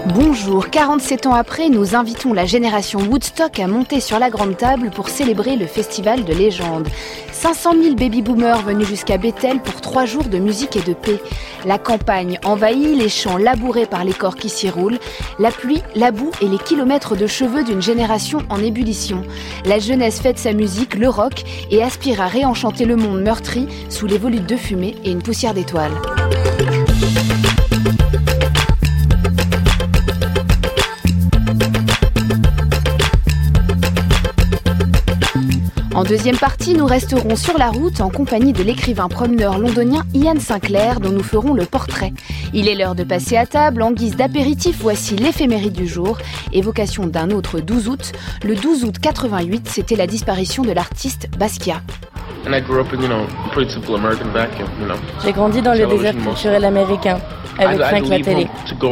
Bonjour, 47 ans après, nous invitons la génération Woodstock à monter sur la grande table pour célébrer le festival de légende. 500 000 baby-boomers venus jusqu'à Bethel pour 3 jours de musique et de paix. La campagne envahie, les champs labourés par les corps qui s'y roulent, la pluie, la boue et les kilomètres de cheveux d'une génération en ébullition. La jeunesse fête sa musique, le rock, et aspire à réenchanter le monde meurtri sous les volutes de fumée et une poussière d'étoiles. En deuxième partie, nous resterons sur la route en compagnie de l'écrivain promeneur londonien Ian Sinclair dont nous ferons le portrait. Il est l'heure de passer à table. En guise d'apéritif, voici l'éphéméride du jour, évocation d'un autre 12 août. Le 12 août 88, c'était la disparition de l'artiste Basquiat. J'ai grandi dans le désert culturel américain, avec rien que la télé.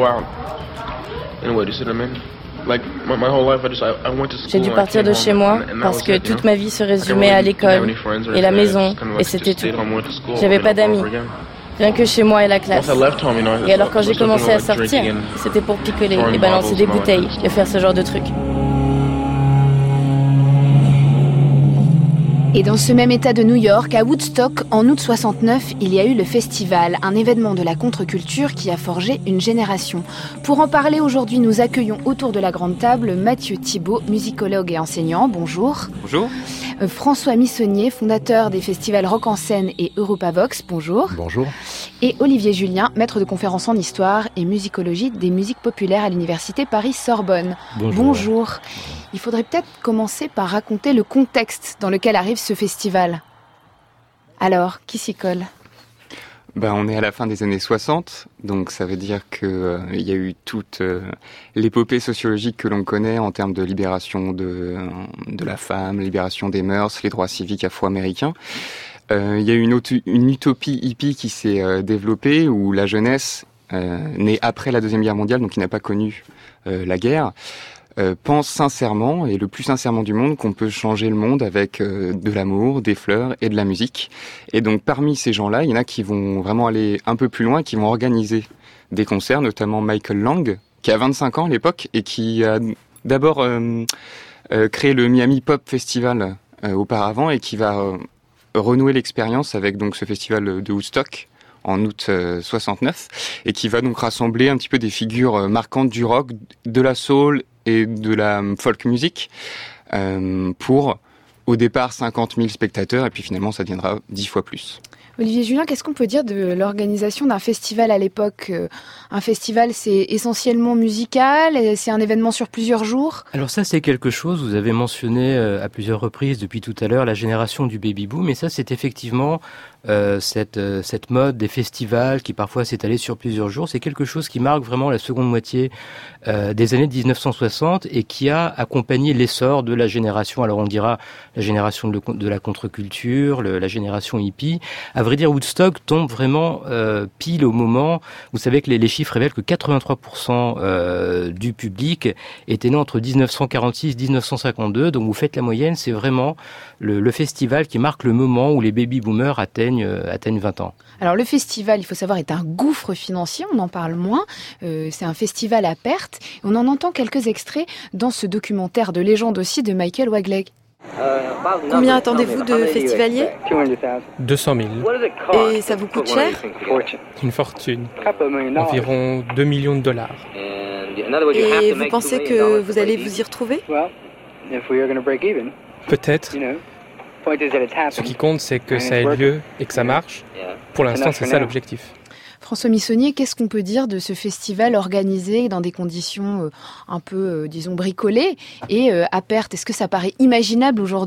J'ai dû partir de chez moi parce que toute ma vie se résumait à l'école et la maison, et c'était tout. J'avais pas d'amis, rien que chez moi et la classe. Et alors quand j'ai commencé à sortir, c'était pour picoler et balancer des bouteilles et faire ce genre de trucs. Et dans ce même état de New York, à Woodstock, en août 69, il y a eu le festival, un événement de la contre-culture qui a forgé une génération. Pour en parler aujourd'hui, nous accueillons autour de la grande table Mathieu Thibault, musicologue et enseignant. Bonjour. Bonjour. François Missonnier, fondateur des festivals Rock en scène et Europavox. Bonjour. Bonjour. Et Olivier Julien, maître de conférences en histoire et musicologie des musiques populaires à l'université Paris-Sorbonne. Bonjour. Bonjour. Il faudrait peut-être commencer par raconter le contexte dans lequel arrive ce festival. Alors, qui s'y colle ? On est à la fin des années 60, donc ça veut dire qu'il y a eu toute l'épopée sociologique que l'on connaît en termes de libération de la femme, libération des mœurs, les droits civiques afro-américains. Il y a eu une utopie hippie qui s'est développée où la jeunesse, née après la Deuxième Guerre mondiale, donc qui n'a pas connu la guerre, pense sincèrement, et le plus sincèrement du monde, qu'on peut changer le monde avec de l'amour, des fleurs et de la musique. Et donc parmi ces gens-là, il y en a qui vont vraiment aller un peu plus loin, qui vont organiser des concerts, notamment Michael Lang, qui a 25 ans à l'époque, et qui a d'abord créé le Miami Pop Festival auparavant, et qui va renouer l'expérience avec donc ce festival de Woodstock en août 69, et qui va donc rassembler un petit peu des figures marquantes du rock, de la soul et de la folk music, pour au départ 50 000 spectateurs, et puis finalement ça deviendra 10 fois plus. Olivier Julien, qu'est-ce qu'on peut dire de l'organisation d'un festival à l'époque ? Un festival, c'est essentiellement musical, c'est un événement sur plusieurs jours ? Alors ça, c'est quelque chose, vous avez mentionné à plusieurs reprises depuis tout à l'heure la génération du baby-boom, et ça, c'est effectivement cette mode des festivals qui parfois s'étalait sur plusieurs jours. C'est quelque chose qui marque vraiment la seconde moitié des années 1960 et qui a accompagné l'essor de la génération, alors on dira la génération de la contre-culture, la génération hippie. À vrai dire, Woodstock tombe vraiment pile au moment, vous savez que les chiffres révèlent que 83% du public était né entre 1946 et 1952, donc vous faites la moyenne, c'est vraiment le festival qui marque le moment où les baby-boomers atteignent 20 ans. Alors le festival, il faut savoir, est un gouffre financier, on en parle moins, c'est un festival à perte, on en entend quelques extraits dans ce documentaire de légende aussi de Michael Wagley. Combien attendez-vous de festivaliers ? 200 000. Et ça vous coûte cher ? Une fortune. Environ 2 millions de dollars. Et vous pensez que vous allez vous y retrouver ? Peut-être. Ce qui compte, c'est que ça ait lieu et que ça marche. Pour l'instant, c'est ça l'objectif. François Missonnier, qu'est-ce qu'on peut dire de ce festival organisé dans des conditions un peu, disons, bricolées et à perte ? Est-ce que ça paraît imaginable aujourd'hui ?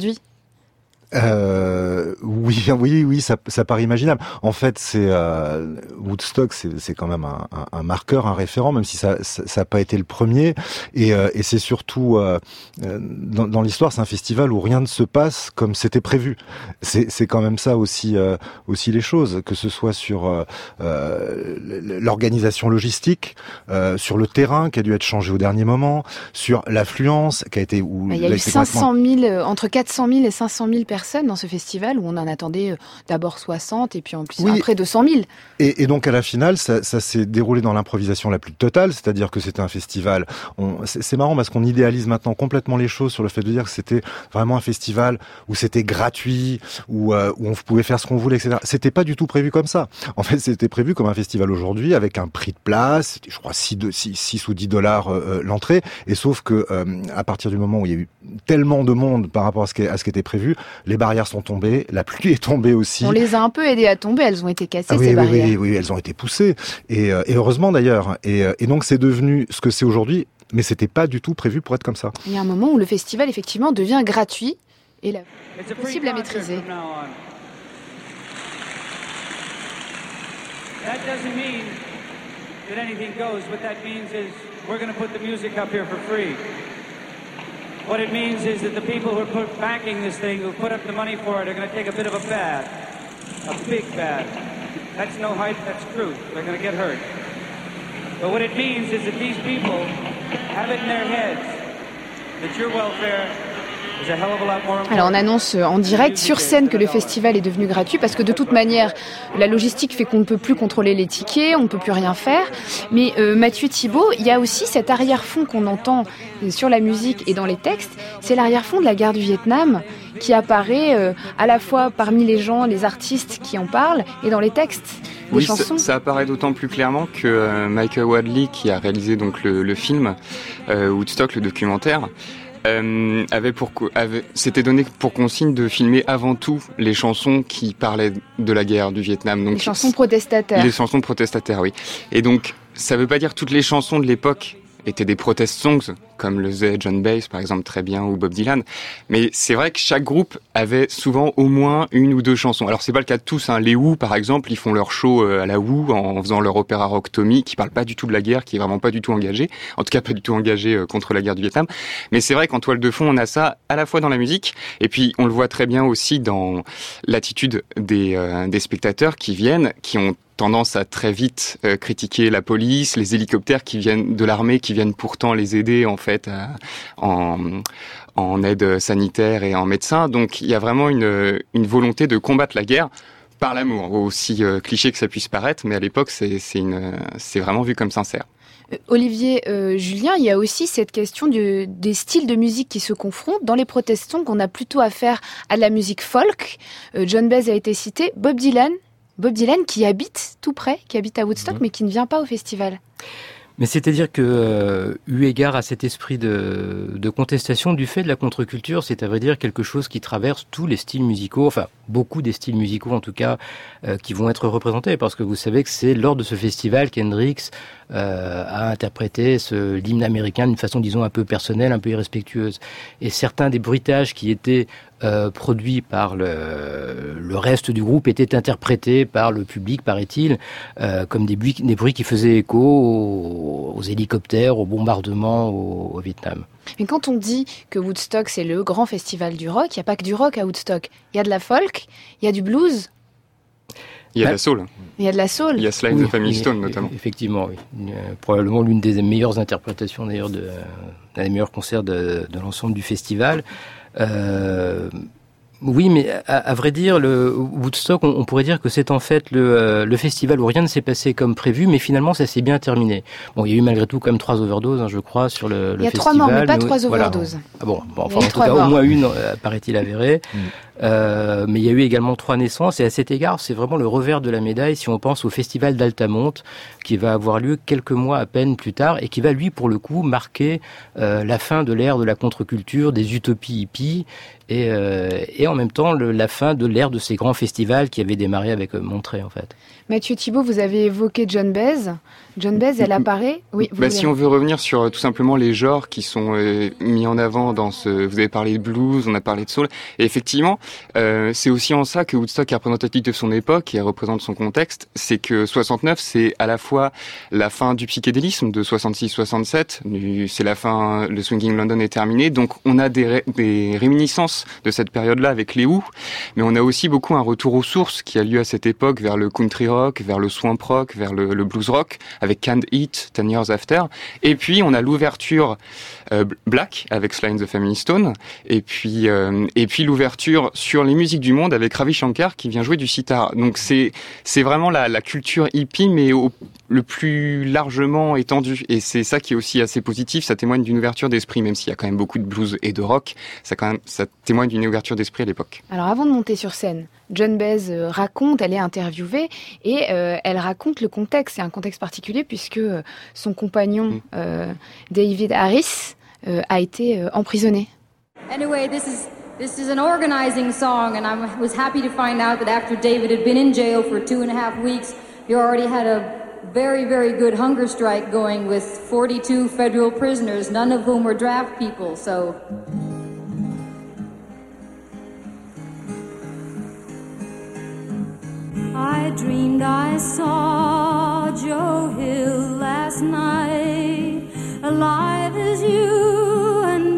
Oui, ça paraît imaginable. En fait, c'est Woodstock, c'est quand même un marqueur, un référent, même si ça n'a pas été le premier. Et c'est surtout dans l'histoire, c'est un festival où rien ne se passe comme c'était prévu. C'est quand même ça aussi les choses, que ce soit sur l'organisation logistique, sur le terrain qui a dû être changé au dernier moment, sur l'affluence qui a été il y a eu 500 000, entre 400 000 et 500 000 personnes personnes dans ce festival où on en attendait d'abord 60 et puis en plus après 200 000. Et donc à la finale, ça s'est déroulé dans l'improvisation la plus totale, c'est-à-dire que c'était un festival. C'est marrant parce qu'on idéalise maintenant complètement les choses sur le fait de dire que c'était vraiment un festival où c'était gratuit, où on pouvait faire ce qu'on voulait, etc. C'était pas du tout prévu comme ça. En fait, c'était prévu comme un festival aujourd'hui avec un prix de place, je crois 6 ou 10 dollars l'entrée. Et sauf que à partir du moment où il y a eu tellement de monde par rapport à ce qui était prévu, les barrières sont tombées, la pluie est tombée aussi. On les a un peu aidées à tomber, elles ont été cassées ces barrières. Oui, elles ont été poussées et heureusement d'ailleurs. Et donc c'est devenu ce que c'est aujourd'hui, mais c'était pas du tout prévu pour être comme ça. Il y a un moment où le festival effectivement devient gratuit et c'est possible à maîtriser. That doesn't mean that anything goes. What that means is we're going to put the music up here for free. What it means is that the people who are backing this thing, who put up the money for it, are going to take a bit of a bad, a big bad. That's no hype, that's truth. They're going to get hurt. But what it means is that these people have it in their heads that your welfare. Alors on annonce en direct sur scène que le festival est devenu gratuit parce que de toute manière la logistique fait qu'on ne peut plus contrôler les tickets, on ne peut plus rien faire. Mais Mathieu Thibault, il y a aussi cet arrière-fond qu'on entend sur la musique et dans les textes, c'est l'arrière-fond de la guerre du Vietnam qui apparaît à la fois parmi les gens, les artistes qui en parlent et dans les textes. Oui, ça apparaît d'autant plus clairement que Michael Wadley, qui a réalisé donc le film Woodstock, le documentaire, s'était donné pour consigne de filmer avant tout les chansons qui parlaient de la guerre du Vietnam. Donc, les chansons protestataires. Les chansons protestataires, oui. Et donc, ça veut pas dire toutes les chansons de l'époque étaient des protest songs, comme le faisait John Baez, par exemple, très bien, ou Bob Dylan. Mais c'est vrai que chaque groupe avait souvent au moins une ou deux chansons. Alors, c'est pas le cas de tous, hein. Les Who, par exemple, ils font leur show à la Who en faisant leur opéra rock Tommy, qui parle pas du tout de la guerre, qui est vraiment pas du tout engagé. En tout cas, pas du tout engagé contre la guerre du Vietnam. Mais c'est vrai qu'en toile de fond, on a ça à la fois dans la musique, et puis on le voit très bien aussi dans l'attitude des spectateurs qui viennent, qui ont tendance à très vite critiquer la police, les hélicoptères qui viennent de l'armée, qui viennent pourtant les aider en fait en aide sanitaire et en médecin. Donc il y a vraiment une volonté de combattre la guerre par l'amour, aussi cliché que ça puisse paraître, mais à l'époque c'est vraiment vu comme sincère. Olivier, Julien, il y a aussi cette question des styles de musique qui se confrontent. Dans les protestants, qu'on a plutôt affaire à de la musique folk. John Baez a été cité, Bob Dylan qui habite tout près, qui habite à Woodstock, mais qui ne vient pas au festival. Mais c'est-à-dire que, eu égard à cet esprit de contestation du fait de la contre-culture, c'est à vrai dire quelque chose qui traverse tous les styles musicaux, enfin beaucoup des styles musicaux en tout cas, qui vont être représentés, parce que vous savez que c'est lors de ce festival qu'Hendrix a interprété l'hymne américain d'une façon, disons, un peu personnelle, un peu irrespectueuse. Et certains des bruitages qui étaient produits par le reste du groupe étaient interprétés par le public, paraît-il, comme des bruits qui faisaient écho aux hélicoptères, aux bombardements au Vietnam. Mais quand on dit que Woodstock c'est le grand festival du rock, il n'y a pas que du rock à Woodstock. Il y a de la folk, il y a du blues. Il y a de la soul. Il y a de la soul. Il y a Sly de Family Stone notamment. Effectivement, oui. Probablement l'une des meilleures interprétations d'ailleurs, des meilleurs concerts de l'ensemble du festival. Oui, mais à vrai dire, le Woodstock, on pourrait dire que c'est en fait le festival où rien ne s'est passé comme prévu, mais finalement ça s'est bien terminé. Bon, il y a eu malgré tout quand même 3 overdoses, je crois, sur le festival. Il y a 3 morts, mais pas 3 overdoses. Ah bon, enfin en tout cas au moins une, paraît-il avérée. Mais il y a eu également 3 naissances, et à cet égard, c'est vraiment le revers de la médaille si on pense au festival d'Altamonte, qui va avoir lieu quelques mois à peine plus tard, et qui va, lui, pour le coup, marquer la fin de l'ère de la contre-culture, des utopies hippies, et en même temps la fin de l'ère de ces grands festivals qui avaient démarré avec Monterey, en fait. Mathieu Thibault, vous avez évoqué John Baez. John Baez, elle apparaît. Oui. Si on veut revenir sur tout simplement les genres qui sont mis en avant dans ce. Vous avez parlé de blues, on a parlé de soul. Et effectivement, c'est aussi en ça que Woodstock est représentatif de son époque et représente son contexte. C'est que 69, c'est à la fois la fin du psychédélisme de 66-67. C'est la fin. Le Swinging London est terminé. Donc on a des réminiscences de cette période-là avec les Who, mais on a aussi beaucoup un retour aux sources qui a lieu à cette époque vers le country rock, vers le swamp rock, vers le blues rock, avec Canned Heat, 10 Years After. Et puis on a l'ouverture Black avec Sly and the Family Stone, et puis l'ouverture sur les musiques du monde avec Ravi Shankar qui vient jouer du sitar. Donc c'est vraiment la culture hippie, mais le plus largement étendu. Et c'est ça qui est aussi assez positif. Ça témoigne d'une ouverture d'esprit, même s'il y a quand même beaucoup de blues et de rock. Ça témoigne d'une ouverture d'esprit à l'époque. Alors avant de monter sur scène, Joan Baez raconte, elle est interviewée et elle raconte le contexte. C'est un contexte particulier puisque son compagnon David Harris a été emprisonné. Anyway, this is an organizing song, and I was happy to find out that after David had been in jail for 2.5 weeks, you already had a very, very good hunger strike going with 42 federal prisoners, none of whom were draft people, so... I dreamed I saw Joe Hill last night, alive as you and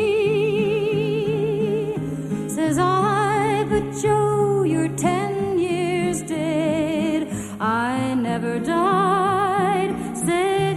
me. Says I, but Joe, you're 10 years dead. I never died, said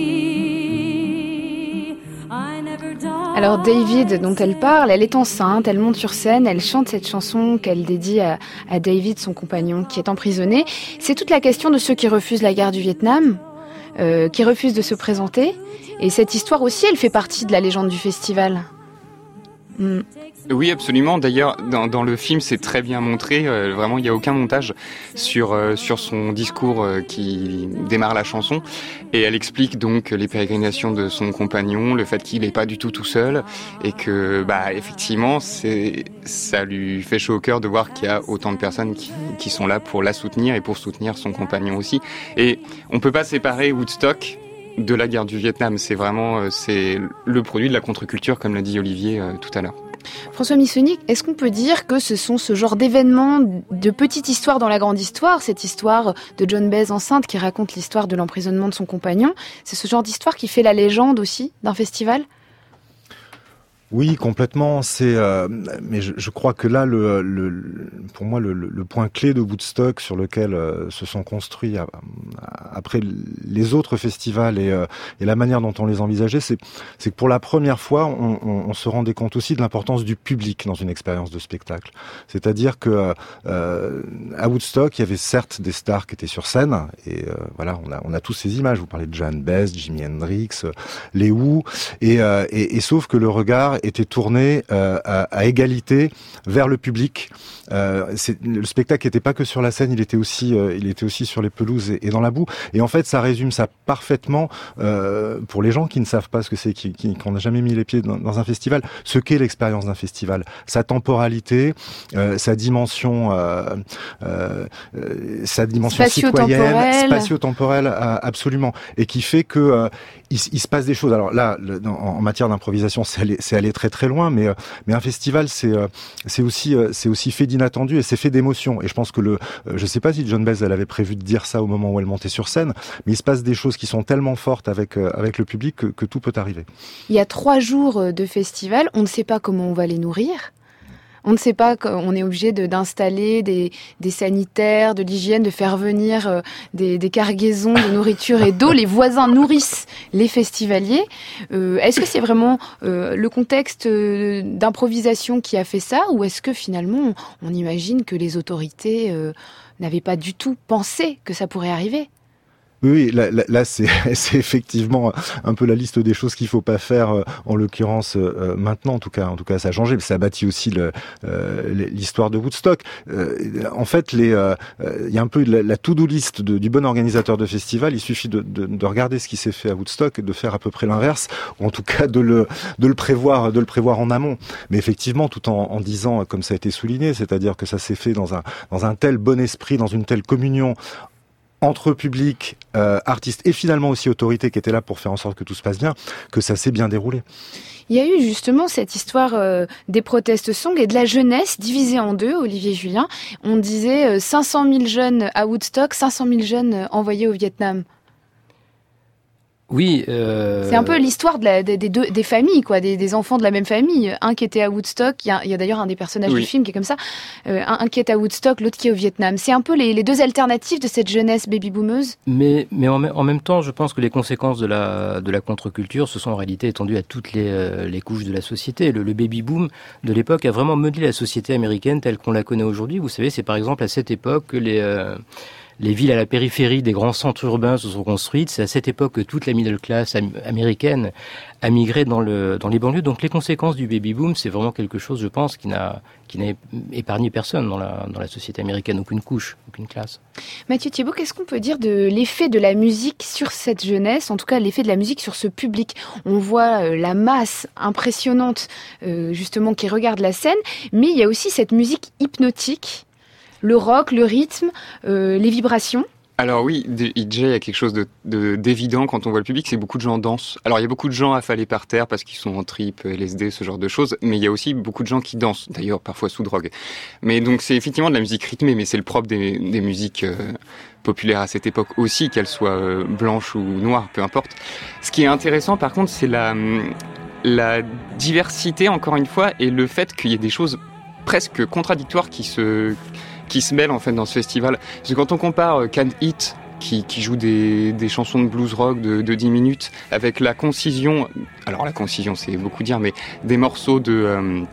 he. I never died. Alors David, dont elle parle, elle est enceinte, elle monte sur scène, elle chante cette chanson qu'elle dédie à David, son compagnon, qui est emprisonné. C'est toute la question de ceux qui refusent la guerre du Vietnam, qui refusent de se présenter. Et cette histoire aussi, elle fait partie de la légende du festival. Oui, absolument. D'ailleurs, dans le film, c'est très bien montré. Vraiment, il n'y a aucun montage sur son discours qui démarre la chanson. Et elle explique donc les pérégrinations de son compagnon, le fait qu'il n'est pas du tout seul, et que, effectivement, ça lui fait chaud au cœur de voir qu'il y a autant de personnes qui sont là pour la soutenir et pour soutenir son compagnon aussi. Et on peut pas séparer Woodstock de la guerre du Vietnam. C'est vraiment c'est le produit de la contre-culture, comme l'a dit Olivier tout à l'heure. François Missoni, est-ce qu'on peut dire que ce sont ce genre d'événements, de petite histoire dans la grande histoire, cette histoire de Joan Baez enceinte qui raconte l'histoire de l'emprisonnement de son compagnon, c'est ce genre d'histoire qui fait la légende aussi d'un festival ? Oui, complètement. Mais je crois que là, pour moi, le point clé de Woodstock sur lequel se sont construits après les autres festivals et la manière dont on les envisageait, c'est que pour la première fois, on se rendait compte aussi de l'importance du public dans une expérience de spectacle. C'est-à-dire que à Woodstock, il y avait certes des stars qui étaient sur scène, et voilà, on a tous ces images. Vous parlez de Joan Baez, Jimi Hendrix, les Who, et sauf que le regard était tourné à égalité vers le public. Le spectacle n'était pas que sur la scène, il était aussi sur les pelouses et dans la boue. Et en fait, ça résume ça parfaitement pour les gens qui ne savent pas ce que c'est, qui n'ont jamais mis les pieds dans un festival, ce qu'est l'expérience d'un festival, sa temporalité, sa dimension citoyenne, spatio-temporelle, absolument, et qui fait que il se passe des choses. Alors là, en matière d'improvisation, c'est aller très très loin, mais un festival, c'est aussi fait d'inattendu et c'est fait d'émotion. Et je pense que je sais pas si Joan Baez elle avait prévu de dire ça au moment où elle montait sur scène, mais il se passe des choses qui sont tellement fortes avec le public que tout peut arriver. Il y a 3 jours de festival, on ne sait pas comment on va les nourrir. On ne sait pas qu'on est obligé d'installer des sanitaires, de l'hygiène, de faire venir des cargaisons de nourriture et d'eau. Les voisins nourrissent les festivaliers. Est-ce que c'est vraiment le contexte d'improvisation qui a fait ça, ou est-ce que finalement on imagine que les autorités n'avaient pas du tout pensé que ça pourrait arriver ? Oui, là c'est effectivement un peu la liste des choses qu'il faut pas faire en l'occurrence maintenant. En tout cas ça a changé, mais ça a bâti aussi l'histoire de Woodstock. En fait, il y a un peu la to-do list du bon organisateur de festival. Il suffit de regarder ce qui s'est fait à Woodstock et de faire à peu près l'inverse, ou en tout cas de le prévoir en amont. Mais effectivement, tout en disant, comme ça a été souligné, c'est-à-dire que ça s'est fait dans un tel bon esprit, dans une telle communion entre public, artistes et finalement aussi autorités qui étaient là pour faire en sorte que tout se passe bien, que ça s'est bien déroulé. Il y a eu justement cette histoire des protest songs et de la jeunesse divisée en deux, Olivier Julien. On disait 500 000 jeunes à Woodstock, 500 000 jeunes envoyés au Vietnam. Oui. C'est un peu l'histoire des familles, quoi, des enfants de la même famille. Un qui était à Woodstock, il y a d'ailleurs un des personnages du film qui est comme ça. Un qui est à Woodstock, l'autre qui est au Vietnam. C'est un peu les deux alternatives de cette jeunesse baby-boomeuse. Mais en même temps, je pense que les conséquences de la contre-culture se sont en réalité étendues à toutes les couches de la société. Le baby-boom de l'époque a vraiment modelé la société américaine telle qu'on la connaît aujourd'hui. Vous savez, c'est par exemple à cette époque que les villes à la périphérie des grands centres urbains se sont construites. C'est à cette époque que toute la middle class américaine a migré dans les banlieues. Donc les conséquences du baby-boom, c'est vraiment quelque chose, je pense, qui n'a épargné personne dans la société américaine, aucune couche, aucune classe. Mathieu Thiebaud, qu'est-ce qu'on peut dire de l'effet de la musique sur cette jeunesse, en tout cas l'effet de la musique sur ce public? On voit la masse impressionnante, justement, qui regarde la scène, mais il y a aussi cette musique hypnotique, le rock, le rythme, les vibrations. Alors oui, il y a quelque chose d'évident quand on voit le public, c'est beaucoup de gens dansent. Alors il y a beaucoup de gens affalés par terre parce qu'ils sont en trip, LSD, ce genre de choses, mais il y a aussi beaucoup de gens qui dansent, d'ailleurs parfois sous drogue. Mais donc c'est effectivement de la musique rythmée, mais c'est le propre des musiques populaires à cette époque aussi, qu'elles soient blanches ou noires, peu importe. Ce qui est intéressant par contre, c'est la diversité, encore une fois, et le fait qu'il y ait des choses presque contradictoires qui se mêlent en fait dans ce festival. Parce que quand on compare Can Hit, qui joue des chansons de blues rock de 10 minutes, avec la concision, alors la concision c'est beaucoup dire, mais des morceaux de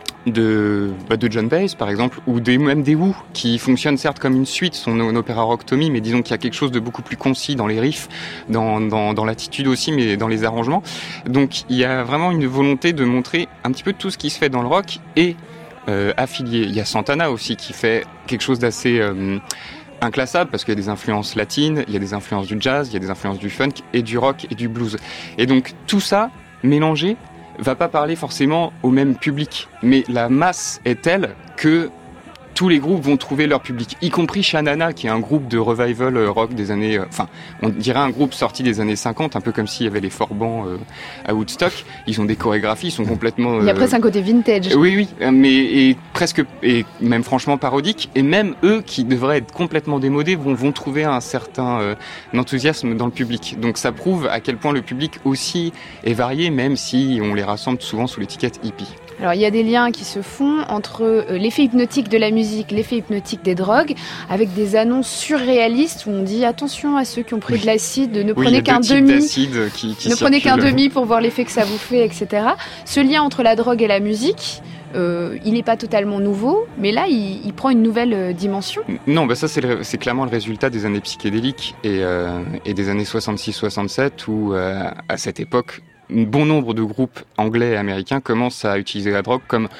John Baez par exemple, ou même des Who, qui fonctionnent certes comme une suite, son opéra rock Tommy, mais disons qu'il y a quelque chose de beaucoup plus concis dans les riffs, dans l'attitude aussi, mais dans les arrangements. Donc il y a vraiment une volonté de montrer un petit peu tout ce qui se fait dans le rock et affilié. Il y a Santana aussi qui fait quelque chose d'assez inclassable parce qu'il y a des influences latines, il y a des influences du jazz, il y a des influences du funk et du rock et du blues. Et donc tout ça mélangé va pas parler forcément au même public, mais la masse est telle que tous les groupes vont trouver leur public, y compris Shanana, qui est un groupe de revival rock des années... on dirait un groupe sorti des années 50, un peu comme s'il y avait les Forbans à Woodstock. Ils ont des chorégraphies, ils sont complètement... Il y a presque un côté vintage. Oui, mais presque, et même franchement parodique. Et même eux, qui devraient être complètement démodés, vont trouver un certain enthousiasme dans le public. Donc ça prouve à quel point le public aussi est varié, même si on les rassemble souvent sous l'étiquette hippie. Alors il y a des liens qui se font entre l'effet hypnotique de la musique, l'effet hypnotique des drogues, avec des annonces surréalistes où on dit attention à ceux qui ont pris de l'acide, ne prenez qu'un demi, ne prenez qu'un demi pour voir l'effet que ça vous fait, etc. Ce lien entre la drogue et la musique, il n'est pas totalement nouveau, mais là il prend une nouvelle dimension. Non, ça c'est clairement le résultat des années psychédéliques et des années 66-67 où à cette époque, un bon nombre de groupes anglais et américains commencent à utiliser la drogue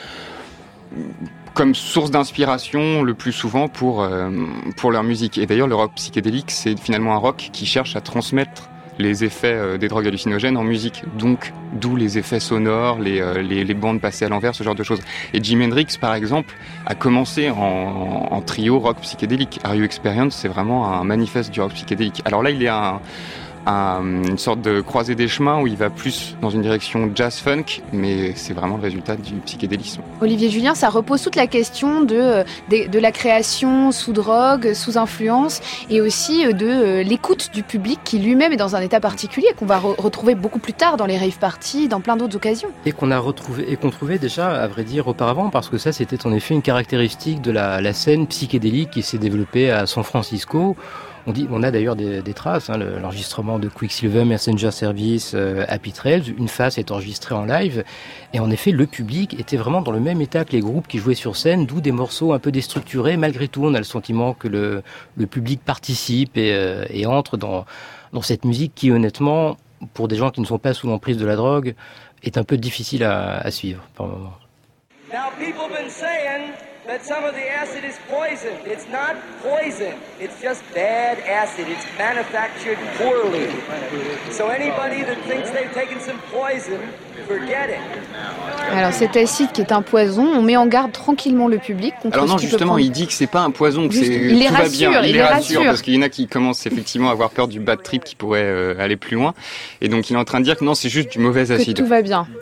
comme source d'inspiration le plus souvent pour leur musique. Et d'ailleurs, le rock psychédélique, c'est finalement un rock qui cherche à transmettre les effets des drogues hallucinogènes en musique. Donc, d'où les effets sonores, les bandes passées à l'envers, ce genre de choses. Et Jimi Hendrix, par exemple, a commencé en trio rock psychédélique. Are You Experience, c'est vraiment un manifeste du rock psychédélique. Alors là, il est une sorte de croisée des chemins où il va plus dans une direction jazz-funk, mais c'est vraiment le résultat du psychédélisme. Olivier Julien, ça repose toute la question de la création sous drogue, sous influence, et aussi de l'écoute du public qui lui-même est dans un état particulier, qu'on va retrouver beaucoup plus tard dans les rave parties, dans plein d'autres occasions. Et qu'on trouvait déjà, à vrai dire, auparavant, parce que ça, c'était en effet une caractéristique de la scène psychédélique qui s'est développée à San Francisco. On a d'ailleurs des traces, l'enregistrement de Quicksilver, Messenger Service, Happy Trails, une phase est enregistrée en live, et en effet le public était vraiment dans le même état que les groupes qui jouaient sur scène, d'où des morceaux un peu déstructurés. Malgré tout, on a le sentiment que le public participe et entre dans cette musique qui, honnêtement, pour des gens qui ne sont pas sous l'emprise de la drogue, est un peu difficile à suivre par moment. Now people have been saying that some of the acid is poison. It's not poison. It's just bad acid. It's manufactured poorly. So anybody that thinks they've taken some poison, forget it. Alors cet acide qui est un poison, on met en garde tranquillement le public contre Alors non, ce justement, il dit que c'est pas un poison, que il les rassure, il les rassure parce qu'il y en a qui commencent effectivement à avoir peur du bad trip qui pourrait aller plus loin, et donc il est en train de dire que non, c'est juste du mauvais acide. Que tout va bien.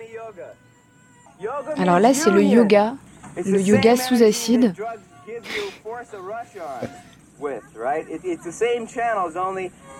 Alors là, c'est le yoga sous acide.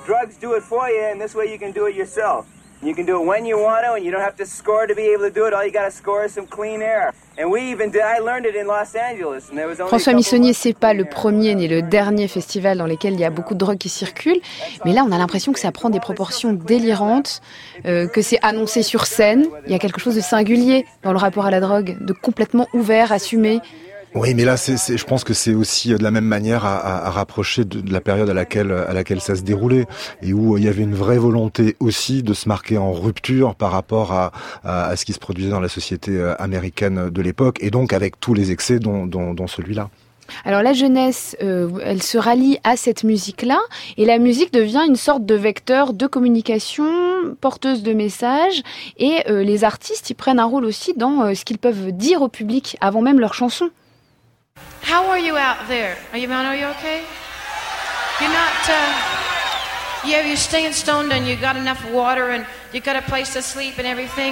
drugs do it for you, and this way you can do it yourself. You can do it when you want to, and you don't have to score to be able to do it. All you got to score is some clean air. And we even did. I learned it in Los Angeles, and there was only. François Missonnier, c'est pas le premier ni le dernier festival dans lequel il y a beaucoup de drogue qui circulent, mais là on a l'impression que ça prend des proportions délirantes, que c'est annoncé sur scène. Il y a quelque chose de singulier dans le rapport à la drogue, de complètement ouvert, assumé. Oui, mais là, je pense que c'est aussi de la même manière à rapprocher de la période à laquelle ça se déroulait et où il y avait une vraie volonté aussi de se marquer en rupture par rapport à ce qui se produisait dans la société américaine de l'époque et donc avec tous les excès dont celui-là. Alors la jeunesse, elle se rallie à cette musique-là et la musique devient une sorte de vecteur de communication, porteuse de messages et les artistes y prennent un rôle aussi dans ce qu'ils peuvent dire au public avant même leur chanson. How are you out there? Are you okay? You're not, you're staying stoned and you got enough water and you got a place to sleep and everything?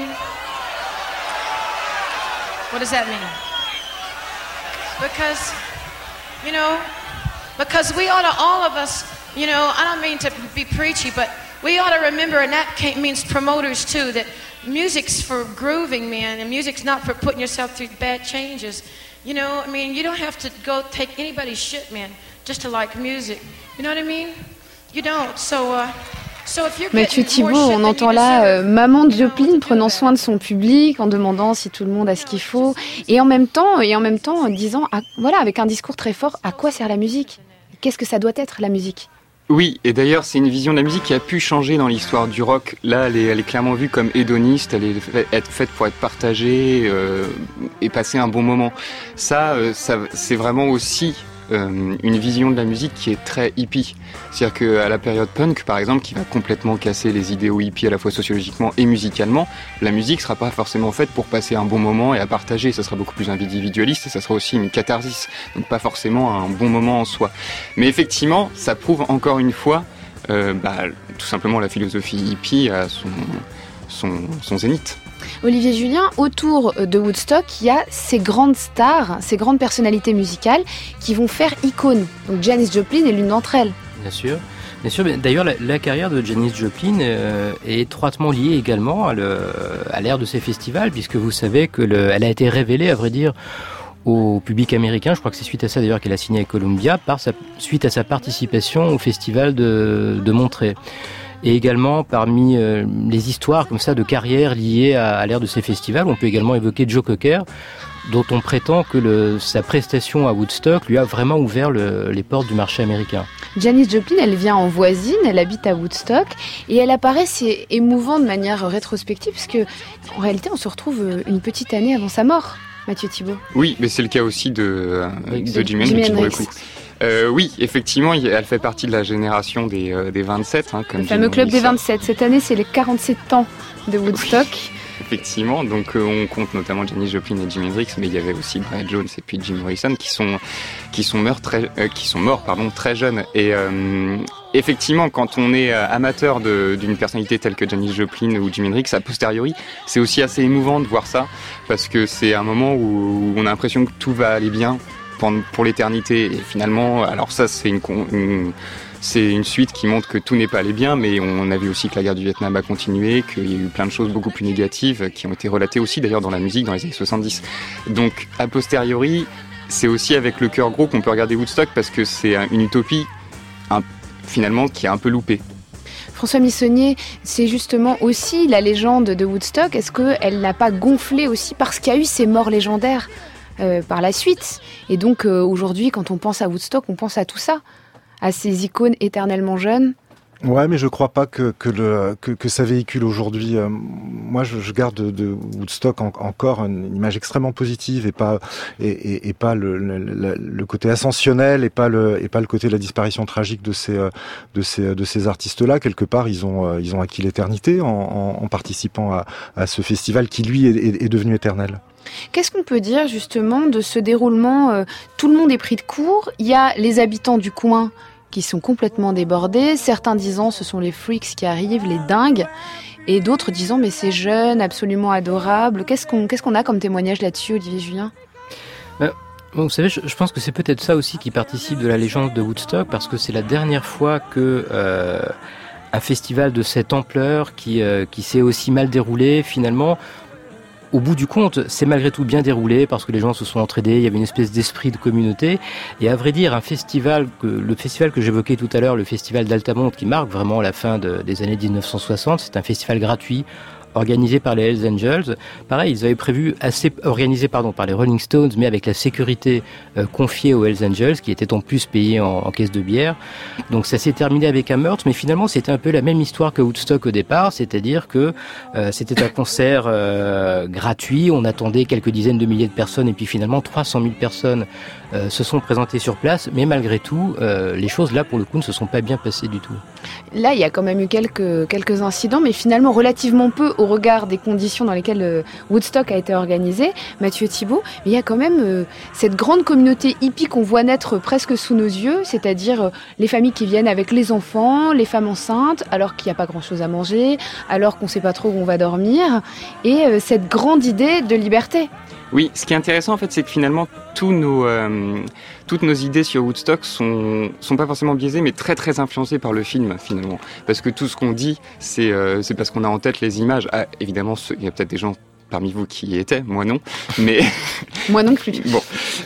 What does that mean? Because we ought to, all of us, I don't mean to be preachy, but we ought to remember, and that means promoters too, that music's for grooving, man, and music's not for putting yourself through bad changes. You don't have to go take anybody's shit, man, just to like music. You know what I mean? You don't. So if you're Mathieu Thibault, on entend là maman Joplin prenant soin de son public, en demandant si tout le monde a ce qu'il faut, et en même temps en disant, avec un discours très fort, à quoi sert la musique ? Qu'est-ce que ça doit être la musique ? Oui, et d'ailleurs, c'est une vision de la musique qui a pu changer dans l'histoire du rock. Là, elle est clairement vue comme hédoniste, elle est faite pour être partagée et passer un bon moment. Ça c'est vraiment aussi une vision de la musique qui est très hippie. C'est-à-dire qu'à la période punk, par exemple, qui va complètement casser les idéaux hippies à la fois sociologiquement et musicalement, la musique sera pas forcément faite pour passer un bon moment et à partager. Ça sera beaucoup plus individualiste et ça sera aussi une catharsis. Donc pas forcément un bon moment en soi. Mais effectivement, ça prouve encore une fois tout simplement la philosophie hippie à son zénith. Olivier Julien, autour de Woodstock, il y a ces grandes stars, ces grandes personnalités musicales qui vont faire icône. Donc Janis Joplin est l'une d'entre elles. Bien sûr. D'ailleurs, la carrière de Janis Joplin est étroitement liée également à l'ère de ces festivals, puisque vous savez elle a été révélée, à vrai dire, au public américain. Je crois que c'est suite à ça d'ailleurs qu'elle a signé avec Columbia, suite à sa participation au festival de Monterey. Et également, parmi les histoires comme ça de carrière liées à l'ère de ces festivals, on peut également évoquer Joe Cocker, dont on prétend que sa prestation à Woodstock lui a vraiment ouvert les portes du marché américain. Janis Joplin, elle vient en voisine, elle habite à Woodstock, et elle apparaît, c'est émouvant de manière rétrospective, parce que en réalité, on se retrouve une petite année avant sa mort. Mathieu Thibault. Oui, mais c'est le cas aussi de Jimi Hendrix pour le coup. Oui, effectivement, elle fait partie de la génération des 27. Comme le fameux club des 27. Cette année, c'est les 47 ans de Woodstock. Oui, effectivement, donc on compte notamment Janis Joplin et Jimi Hendrix, mais il y avait aussi Brian Jones et puis Jim Morrison qui sont morts très jeunes. Et effectivement, quand on est amateur d'une personnalité telle que Janis Joplin ou Jimi Hendrix, a posteriori, c'est aussi assez émouvant de voir ça, parce que c'est un moment où on a l'impression que tout va aller bien pour l'éternité, et finalement, alors ça c'est une suite qui montre que tout n'est pas allé bien, mais on a vu aussi que la guerre du Vietnam a continué, qu'il y a eu plein de choses beaucoup plus négatives qui ont été relatées aussi d'ailleurs dans la musique dans les années 70. Donc a posteriori, c'est aussi avec le cœur gros qu'on peut regarder Woodstock, parce que c'est une utopie finalement qui est un peu loupée. François Missonnier, c'est justement aussi la légende de Woodstock. Est-ce qu'elle n'a pas gonflé aussi parce qu'il y a eu ces morts légendaires par la suite? Et donc aujourd'hui, quand on pense à Woodstock, on pense à tout ça, à ces icônes éternellement jeunes. Ouais, mais je crois pas que ça véhicule aujourd'hui. Moi, je garde de Woodstock encore une image extrêmement positive, et pas le côté ascensionnel, et pas le côté de la disparition tragique de ces artistes-là. Quelque part, ils ont acquis l'éternité en participant à ce festival qui lui est devenu éternel. Qu'est-ce qu'on peut dire justement de ce déroulement? Tout le monde est pris de court. Il y a les habitants du coin qui sont complètement débordés, certains disant ce sont les freaks qui arrivent, les dingues, et d'autres disant mais c'est jeune, absolument adorable. Qu'est-ce qu'on a comme témoignage là-dessus, Olivier Julien? Vous savez, je pense que c'est peut-être ça aussi qui participe de la légende de Woodstock, parce que c'est la dernière fois que un festival de cette ampleur qui s'est aussi mal déroulé, finalement, au bout du compte, c'est malgré tout bien déroulé parce que les gens se sont entraidés, il y avait une espèce d'esprit de communauté. Et à vrai dire, le festival que j'évoquais tout à l'heure, le festival d'Altamont, qui marque vraiment la fin des années 1960, c'est un festival gratuit organisé par les Hells Angels. Pareil, ils avaient prévu organisé par les Rolling Stones, mais avec la sécurité confiée aux Hells Angels, qui étaient en plus payés en caisse de bière. Donc ça s'est terminé avec un meurtre, mais finalement c'était un peu la même histoire que Woodstock au départ, c'est-à-dire que c'était un concert gratuit, on attendait quelques dizaines de milliers de personnes, et puis finalement 300 000 personnes se sont présentées sur place, mais malgré tout, les choses là pour le coup ne se sont pas bien passées du tout. Là, il y a quand même eu quelques incidents, mais finalement relativement peu au regard des conditions dans lesquelles Woodstock a été organisé. Mathieu Thibault, mais il y a quand même cette grande communauté hippie qu'on voit naître presque sous nos yeux, c'est-à-dire les familles qui viennent avec les enfants, les femmes enceintes, alors qu'il n'y a pas grand-chose à manger, alors qu'on ne sait pas trop où on va dormir, et cette grande idée de liberté. Oui, ce qui est intéressant en fait, c'est que finalement toutes nos idées sur Woodstock sont pas forcément biaisées, mais très très influencées par le film finalement. Parce que tout ce qu'on dit, c'est parce qu'on a en tête les images. Ah, évidemment, il y a peut-être des gens parmi vous qui y étaient, moi non, mais moi non plus. Bon,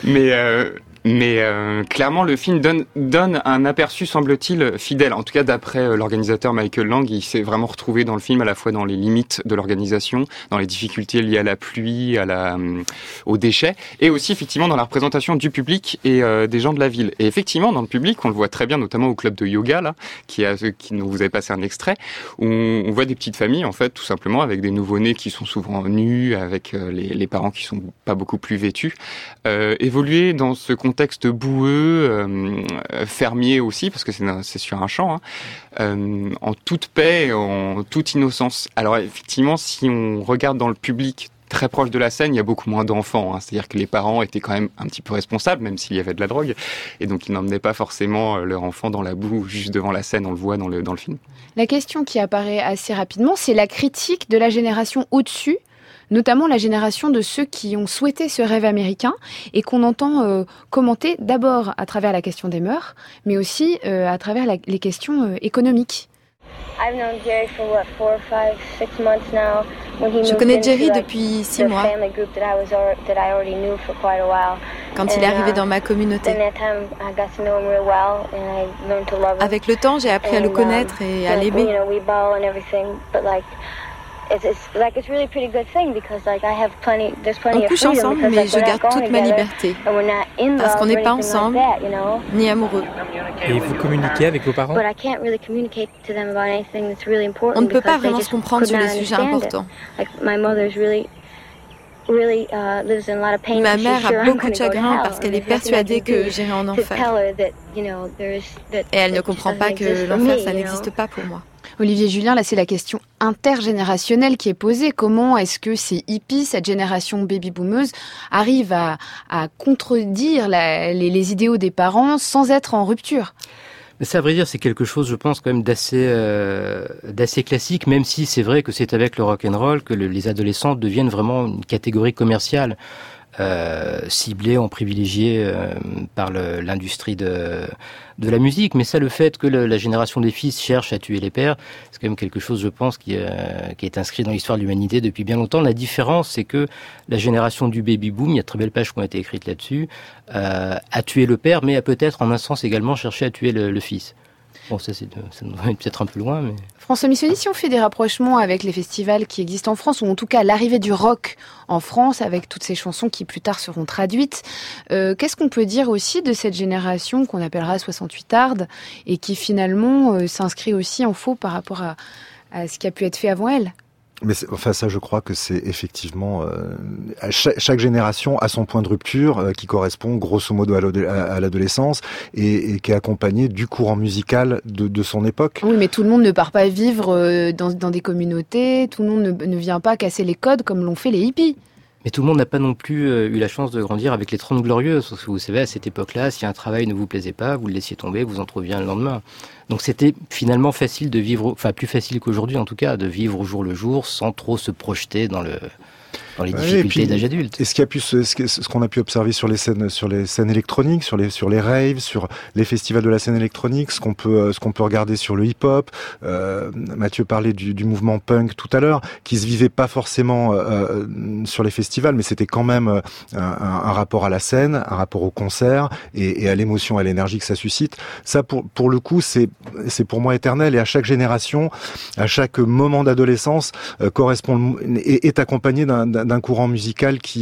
mais clairement, le film donne un aperçu, semble-t-il, fidèle. En tout cas, d'après l'organisateur Michael Lang, il s'est vraiment retrouvé dans le film à la fois dans les limites de l'organisation, dans les difficultés liées à la pluie, aux déchets, et aussi effectivement dans la représentation du public et des gens de la ville. Et effectivement, dans le public, on le voit très bien, notamment au club de yoga, là, dont vous avez passé un extrait, où on voit des petites familles, en fait, tout simplement, avec des nouveau-nés qui sont souvent nus, avec les parents qui sont pas beaucoup plus vêtus, évoluer dans ce contexte boueux, fermier aussi, parce que c'est sur un champ, en toute paix, en toute innocence. Alors effectivement, si on regarde dans le public très proche de la scène, il y a beaucoup moins d'enfants. C'est-à-dire que les parents étaient quand même un petit peu responsables, même s'il y avait de la drogue, et donc ils n'emmenaient pas forcément leur enfant dans la boue juste devant la scène, on le voit dans le film. La question qui apparaît assez rapidement, c'est la critique de la génération au-dessus, notamment la génération de ceux qui ont souhaité ce rêve américain et qu'on entend commenter d'abord à travers la question des mœurs, mais aussi à travers les questions économiques. Je connais Jerry depuis 6 mois, quand il est arrivé dans ma communauté. Avec le temps, j'ai appris à le connaître et à l'aimer. On couche ensemble, mais je garde toute ma liberté. Parce qu'on n'est pas ensemble, ni amoureux. Et vous communiquez avec vos parents ? On ne peut pas vraiment se comprendre sur les sujets importants. Ma mère a beaucoup de chagrin parce qu'elle est persuadée que j'irai en enfer. Et elle ne comprend pas que l'enfer, ça n'existe pas pour moi. Olivier Julien, là c'est la question intergénérationnelle qui est posée. Comment est-ce que ces hippies, cette génération baby-boomeuse, arrivent à contredire les idéaux des parents sans être en rupture ? Mais ça, à vrai dire, c'est quelque chose, je pense, quand même d'assez classique, même si c'est vrai que c'est avec le rock'n'roll que les adolescents deviennent vraiment une catégorie commerciale. Ciblés, en privilégié par l'industrie de la musique. Mais ça, le fait que la génération des fils cherche à tuer les pères, c'est quand même quelque chose, je pense, qui est inscrit dans l'histoire de l'humanité depuis bien longtemps. La différence, c'est que la génération du baby-boom, il y a de très belles pages qui ont été écrites là-dessus, a tué le père, mais a peut-être, en un sens, également cherché à tuer le fils. Bon, ça nous va peut-être un peu loin, mais... François Missoni, si on fait des rapprochements avec les festivals qui existent en France, ou en tout cas l'arrivée du rock en France, avec toutes ces chansons qui plus tard seront traduites, qu'est-ce qu'on peut dire aussi de cette génération qu'on appellera 68 Hard, et qui finalement s'inscrit aussi en faux par rapport à ce qui a pu être fait avant elle ? Mais ça, je crois que c'est effectivement chaque génération a son point de rupture qui correspond grosso modo à l'adolescence et qui est accompagné du courant musical de son époque. Oui, mais tout le monde ne part pas vivre dans des communautés, tout le monde ne vient pas casser les codes comme l'ont fait les hippies. Mais tout le monde n'a pas non plus eu la chance de grandir avec les 30 Glorieuses. Parce que vous savez, à cette époque-là, si un travail ne vous plaisait pas, vous le laissiez tomber, vous en trouviez un le lendemain. Donc c'était finalement facile de vivre, enfin plus facile qu'aujourd'hui en tout cas, de vivre au jour le jour sans trop se projeter dans le Dans les difficultés d'âge adulte. Et ce qu'on a pu observer sur les scènes électroniques, sur les raves, sur les festivals de la scène électronique, ce qu'on peut regarder sur le hip-hop. Mathieu parlait du mouvement punk tout à l'heure, qui se vivait pas forcément sur les festivals, mais c'était quand même un rapport à la scène, un rapport au concert et à l'émotion, à l'énergie que ça suscite. Ça, pour le coup, c'est pour moi éternel, et à chaque génération, à chaque moment d'adolescence, correspond est accompagné d'un courant musical qui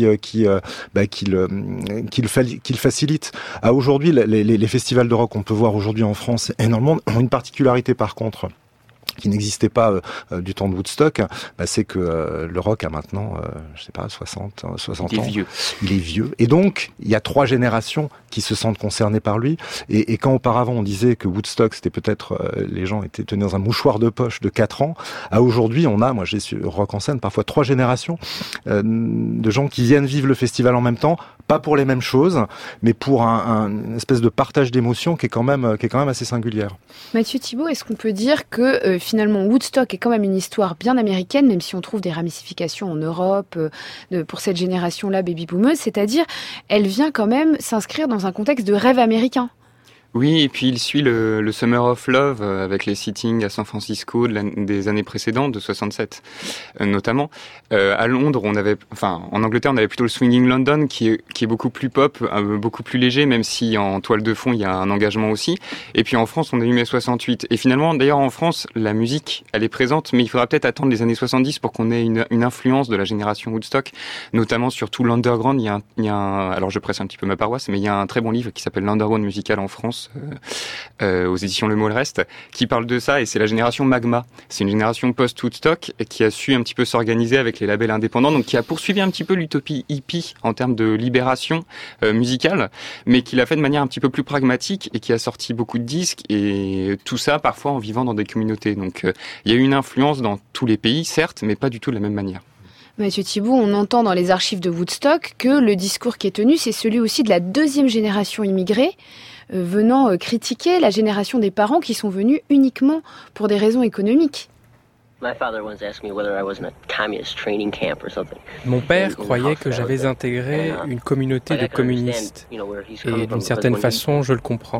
le facilite. À aujourd'hui, les festivals de rock qu'on peut voir aujourd'hui en France énormément ont une particularité par contre qui n'existait pas du temps de Woodstock, c'est que le rock a maintenant, 60 ans. Il est vieux. Il est vieux. Et donc, il y a 3 générations qui se sentent concernées par lui. Et quand auparavant on disait que Woodstock, c'était peut-être, les gens étaient tenus dans un mouchoir de poche de 4 ans, à aujourd'hui, moi j'ai su rock en scène, parfois 3 générations de gens qui viennent vivre le festival en même temps, pas pour les mêmes choses, mais pour une espèce de partage d'émotions qui est quand même assez singulière. Mathieu Thibault, est-ce qu'on peut dire que finalement Woodstock est quand même une histoire bien américaine, même si on trouve des ramifications en Europe pour cette génération-là baby-boomeuse, c'est-à-dire elle vient quand même s'inscrire dans un contexte de rêve américain? Oui, et puis il suit le Summer of Love avec les sittings à San Francisco des années précédentes, de 67 notamment. À Londres, en Angleterre, on avait plutôt le Swinging London qui est beaucoup plus pop, beaucoup plus léger, même si en toile de fond il y a un engagement aussi. Et puis en France, on a eu mai 68. Et finalement, d'ailleurs en France, la musique, elle est présente, mais il faudra peut-être attendre les années 70 pour qu'on ait une influence de la génération Woodstock, notamment sur tout l'underground. Il y a alors je presse un petit peu ma paroisse, mais il y a un très bon livre qui s'appelle L'Underground musical en France, aux éditions Le Mot le Reste, qui parle de ça, et c'est la génération Magma. C'est une génération post-Woodstock qui a su un petit peu s'organiser avec les labels indépendants, donc qui a poursuivi un petit peu l'utopie hippie en termes de libération musicale, mais qui l'a fait de manière un petit peu plus pragmatique et qui a sorti beaucoup de disques, et tout ça parfois en vivant dans des communautés. Donc il y a eu une influence dans tous les pays, certes, mais pas du tout de la même manière. Mathieu Thibault, on entend dans les archives de Woodstock que le discours qui est tenu, c'est celui aussi de la 2e génération immigrée, venant critiquer la génération des parents qui sont venus uniquement pour des raisons économiques. Mon père croyait que j'avais intégré une communauté de communistes. Et d'une certaine façon, je le comprends.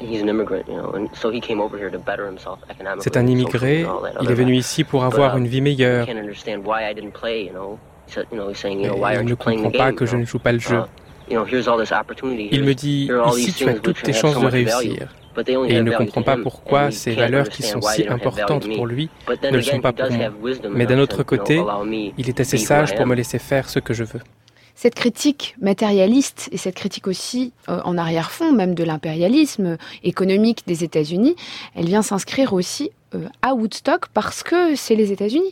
C'est un immigré, il est venu ici pour avoir une vie meilleure. Et il ne comprend pas que je ne joue pas le jeu. Il me dit, ici tu as toutes tes chances de réussir. Et il ne comprend pas pourquoi ces valeurs qui sont si importantes pour lui ne le sont pas pour moi. Mais d'un autre côté, il est assez sage pour me laisser faire ce que je veux. Cette critique matérialiste et cette critique aussi en arrière-fond même de l'impérialisme économique des États-Unis, elle vient s'inscrire aussi à Woodstock parce que c'est les États-Unis.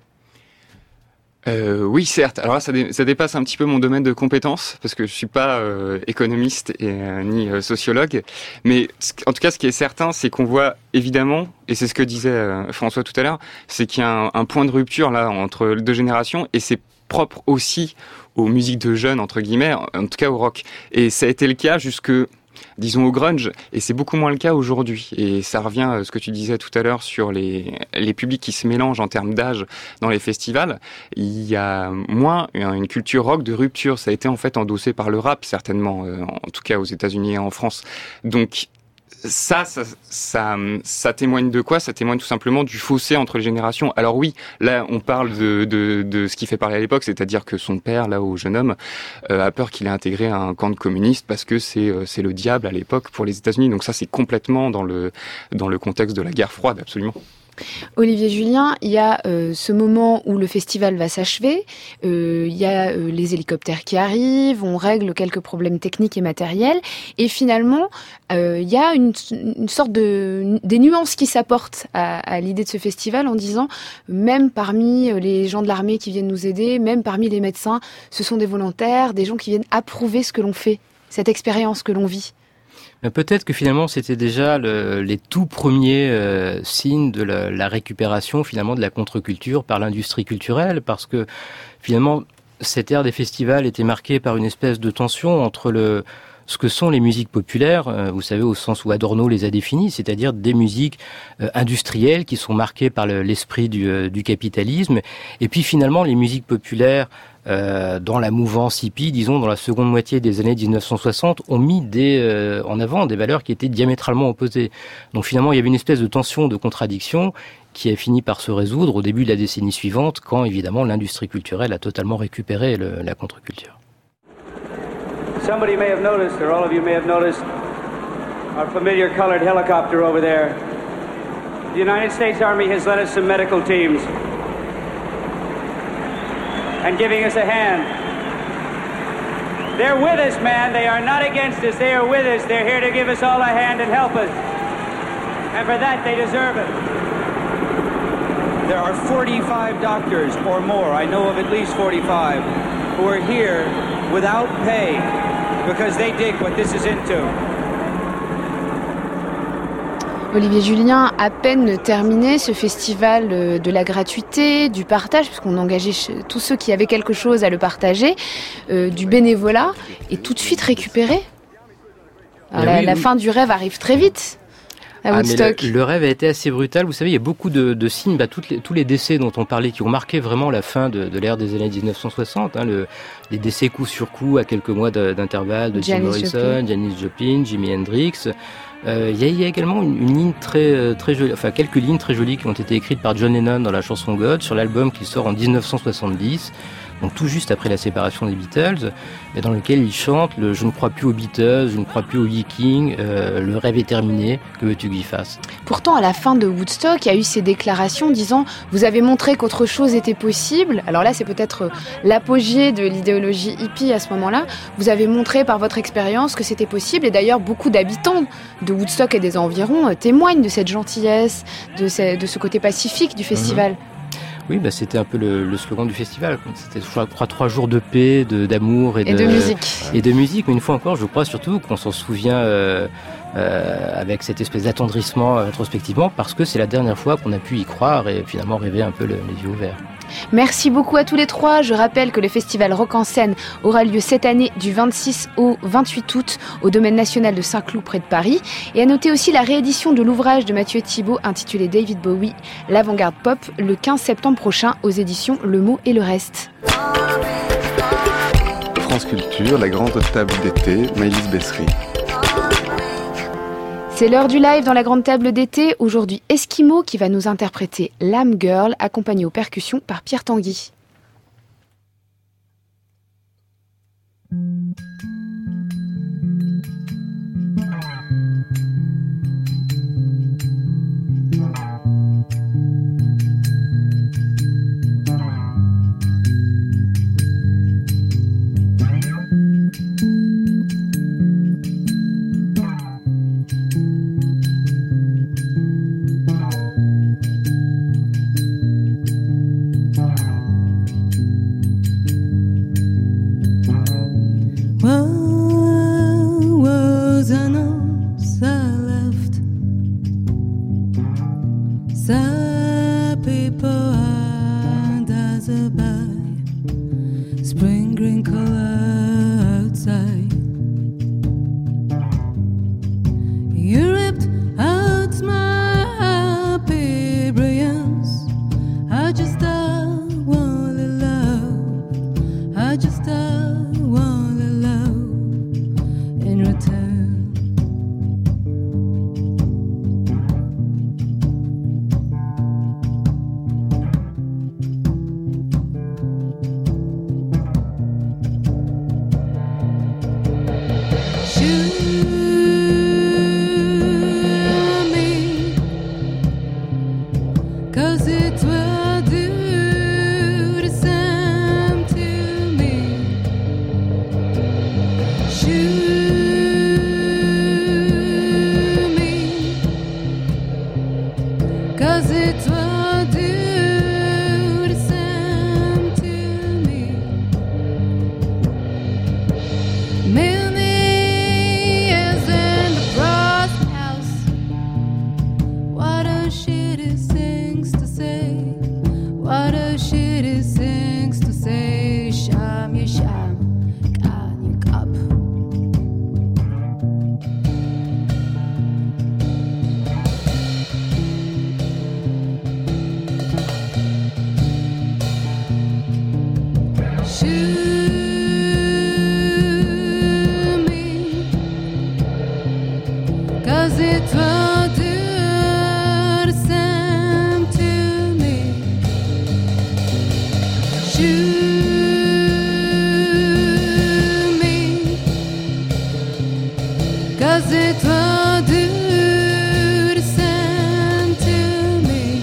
Oui, certes. Alors là, ça dépasse un petit peu mon domaine de compétences, parce que je suis pas économiste ni sociologue. Mais en tout cas, ce qui est certain, c'est qu'on voit évidemment, et c'est ce que disait François tout à l'heure, c'est qu'il y a un point de rupture là entre les 2 générations, et c'est propre aussi aux musiques de jeunes, entre guillemets, en tout cas au rock. Et ça a été le cas jusque, disons, au grunge, et c'est beaucoup moins le cas aujourd'hui. Et ça revient à ce que tu disais tout à l'heure sur les publics qui se mélangent en termes d'âge dans les festivals. Il y a moins une culture rock de rupture. Ça a été en fait endossé par le rap, certainement, en tout cas aux États-Unis et en France. Donc ça témoigne de quoi? Ça témoigne tout simplement du fossé entre les générations. Alors oui, là on parle de ce qui fait parler à l'époque, c'est-à-dire que son père, là, au jeune homme, a peur qu'il ait intégré un camp de communistes parce que c'est le diable à l'époque pour les États-Unis. Donc ça, c'est complètement dans le contexte de la guerre froide, absolument. Olivier Julien, il y a ce moment où le festival va s'achever, il y a les hélicoptères qui arrivent, on règle quelques problèmes techniques et matériels, et finalement, il y a une sorte des nuances qui s'apportent à l'idée de ce festival en disant, même parmi les gens de l'armée qui viennent nous aider, même parmi les médecins, ce sont des volontaires, des gens qui viennent approuver ce que l'on fait, cette expérience que l'on vit. Peut-être que finalement c'était déjà les tout premiers signes de la récupération finalement de la contre-culture par l'industrie culturelle, parce que finalement cette ère des festivals était marquée par une espèce de tension entre ce que sont les musiques populaires, vous savez, au sens où Adorno les a définies, c'est-à-dire des musiques industrielles qui sont marquées par l'esprit du capitalisme. Et puis finalement, les musiques populaires dans la mouvance hippie, disons, dans la seconde moitié des années 1960, ont mis en avant des valeurs qui étaient diamétralement opposées. Donc finalement, il y avait une espèce de tension, de contradiction qui a fini par se résoudre au début de la décennie suivante, quand évidemment l'industrie culturelle a totalement récupéré la contre-culture. Somebody may have noticed, or all of you may have noticed, our familiar colored helicopter over there. The United States Army has lent us some medical teams and giving us a hand. They're with us, man. They are not against us. They are with us. They're here to give us all a hand and help us. And for that, they deserve it. There are 45 doctors or more, I know of at least 45, who are here without pay because they dig what this is into. Olivier Julien, à peine terminé ce festival de la gratuité, du partage, puisqu'on engageait tous ceux qui avaient quelque chose à le partager, du bénévolat, et tout de suite récupéré. La fin du rêve arrive très vite. Mais le rêve a été assez brutal. Vous savez, il y a beaucoup de signes, tous les décès dont on parlait, qui ont marqué vraiment la fin de l'ère des années 1960. Les décès coup sur coup, à quelques mois d'intervalle, de Jim Morrison, Janis Joplin, Jimi Hendrix. Il y a également une ligne très jolie, enfin quelques lignes très jolies qui ont été écrites par John Lennon dans la chanson God, sur l'album qui sort en 1970. Donc tout juste après la séparation des Beatles, et dans lequel il chante « Je ne crois plus aux Beatles, je ne crois plus aux Vikings, le rêve est terminé, que veux-tu que j'y fasse ?» Pourtant, à la fin de Woodstock, il y a eu ces déclarations disant « Vous avez montré qu'autre chose était possible ». Alors là, c'est peut-être l'apogée de l'idéologie hippie à ce moment-là. Vous avez montré par votre expérience que c'était possible, et d'ailleurs, beaucoup d'habitants de Woodstock et des environs témoignent de cette gentillesse, de ce côté pacifique du festival. Oui, c'était un peu le slogan du festival. C'était, je crois, 3 jours de paix, d'amour et de musique. Et de musique. Mais une fois encore, je crois surtout qu'on s'en souvient avec cette espèce d'attendrissement rétrospectivement, parce que c'est la dernière fois qu'on a pu y croire et finalement rêver un peu les yeux ouverts. Merci beaucoup à tous les trois. Je rappelle que le festival Rock en scène aura lieu cette année du 26 au 28 août au domaine national de Saint-Cloud près de Paris. Et à noter aussi la réédition de l'ouvrage de Mathieu Thibault intitulé David Bowie, l'avant-garde pop, le 15 septembre prochain aux éditions Le Mot et le Reste. France Culture, la grande table d'été, Maëlys Bessery. C'est l'heure du live dans la grande table d'été. Aujourd'hui, Eskimo qui va nous interpréter Lamb Girl, accompagné aux percussions par Pierre Tanguy. Cause it will do the same to me. me, 'cause it's a do to send to me.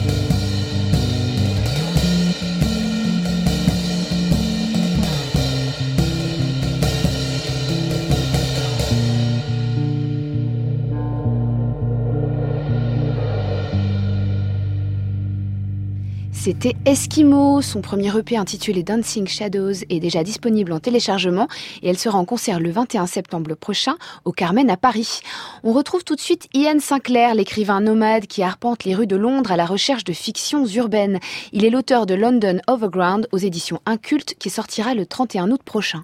C'était Eskimo, son premier EP intitulé Dancing Shadows est déjà disponible en téléchargement et elle sera en concert le 21 septembre prochain au Carmen à Paris. On retrouve tout de suite Ian Sinclair, l'écrivain nomade qui arpente les rues de Londres à la recherche de fictions urbaines. Il est l'auteur de London Overground aux éditions Inculte qui sortira le 31 août prochain.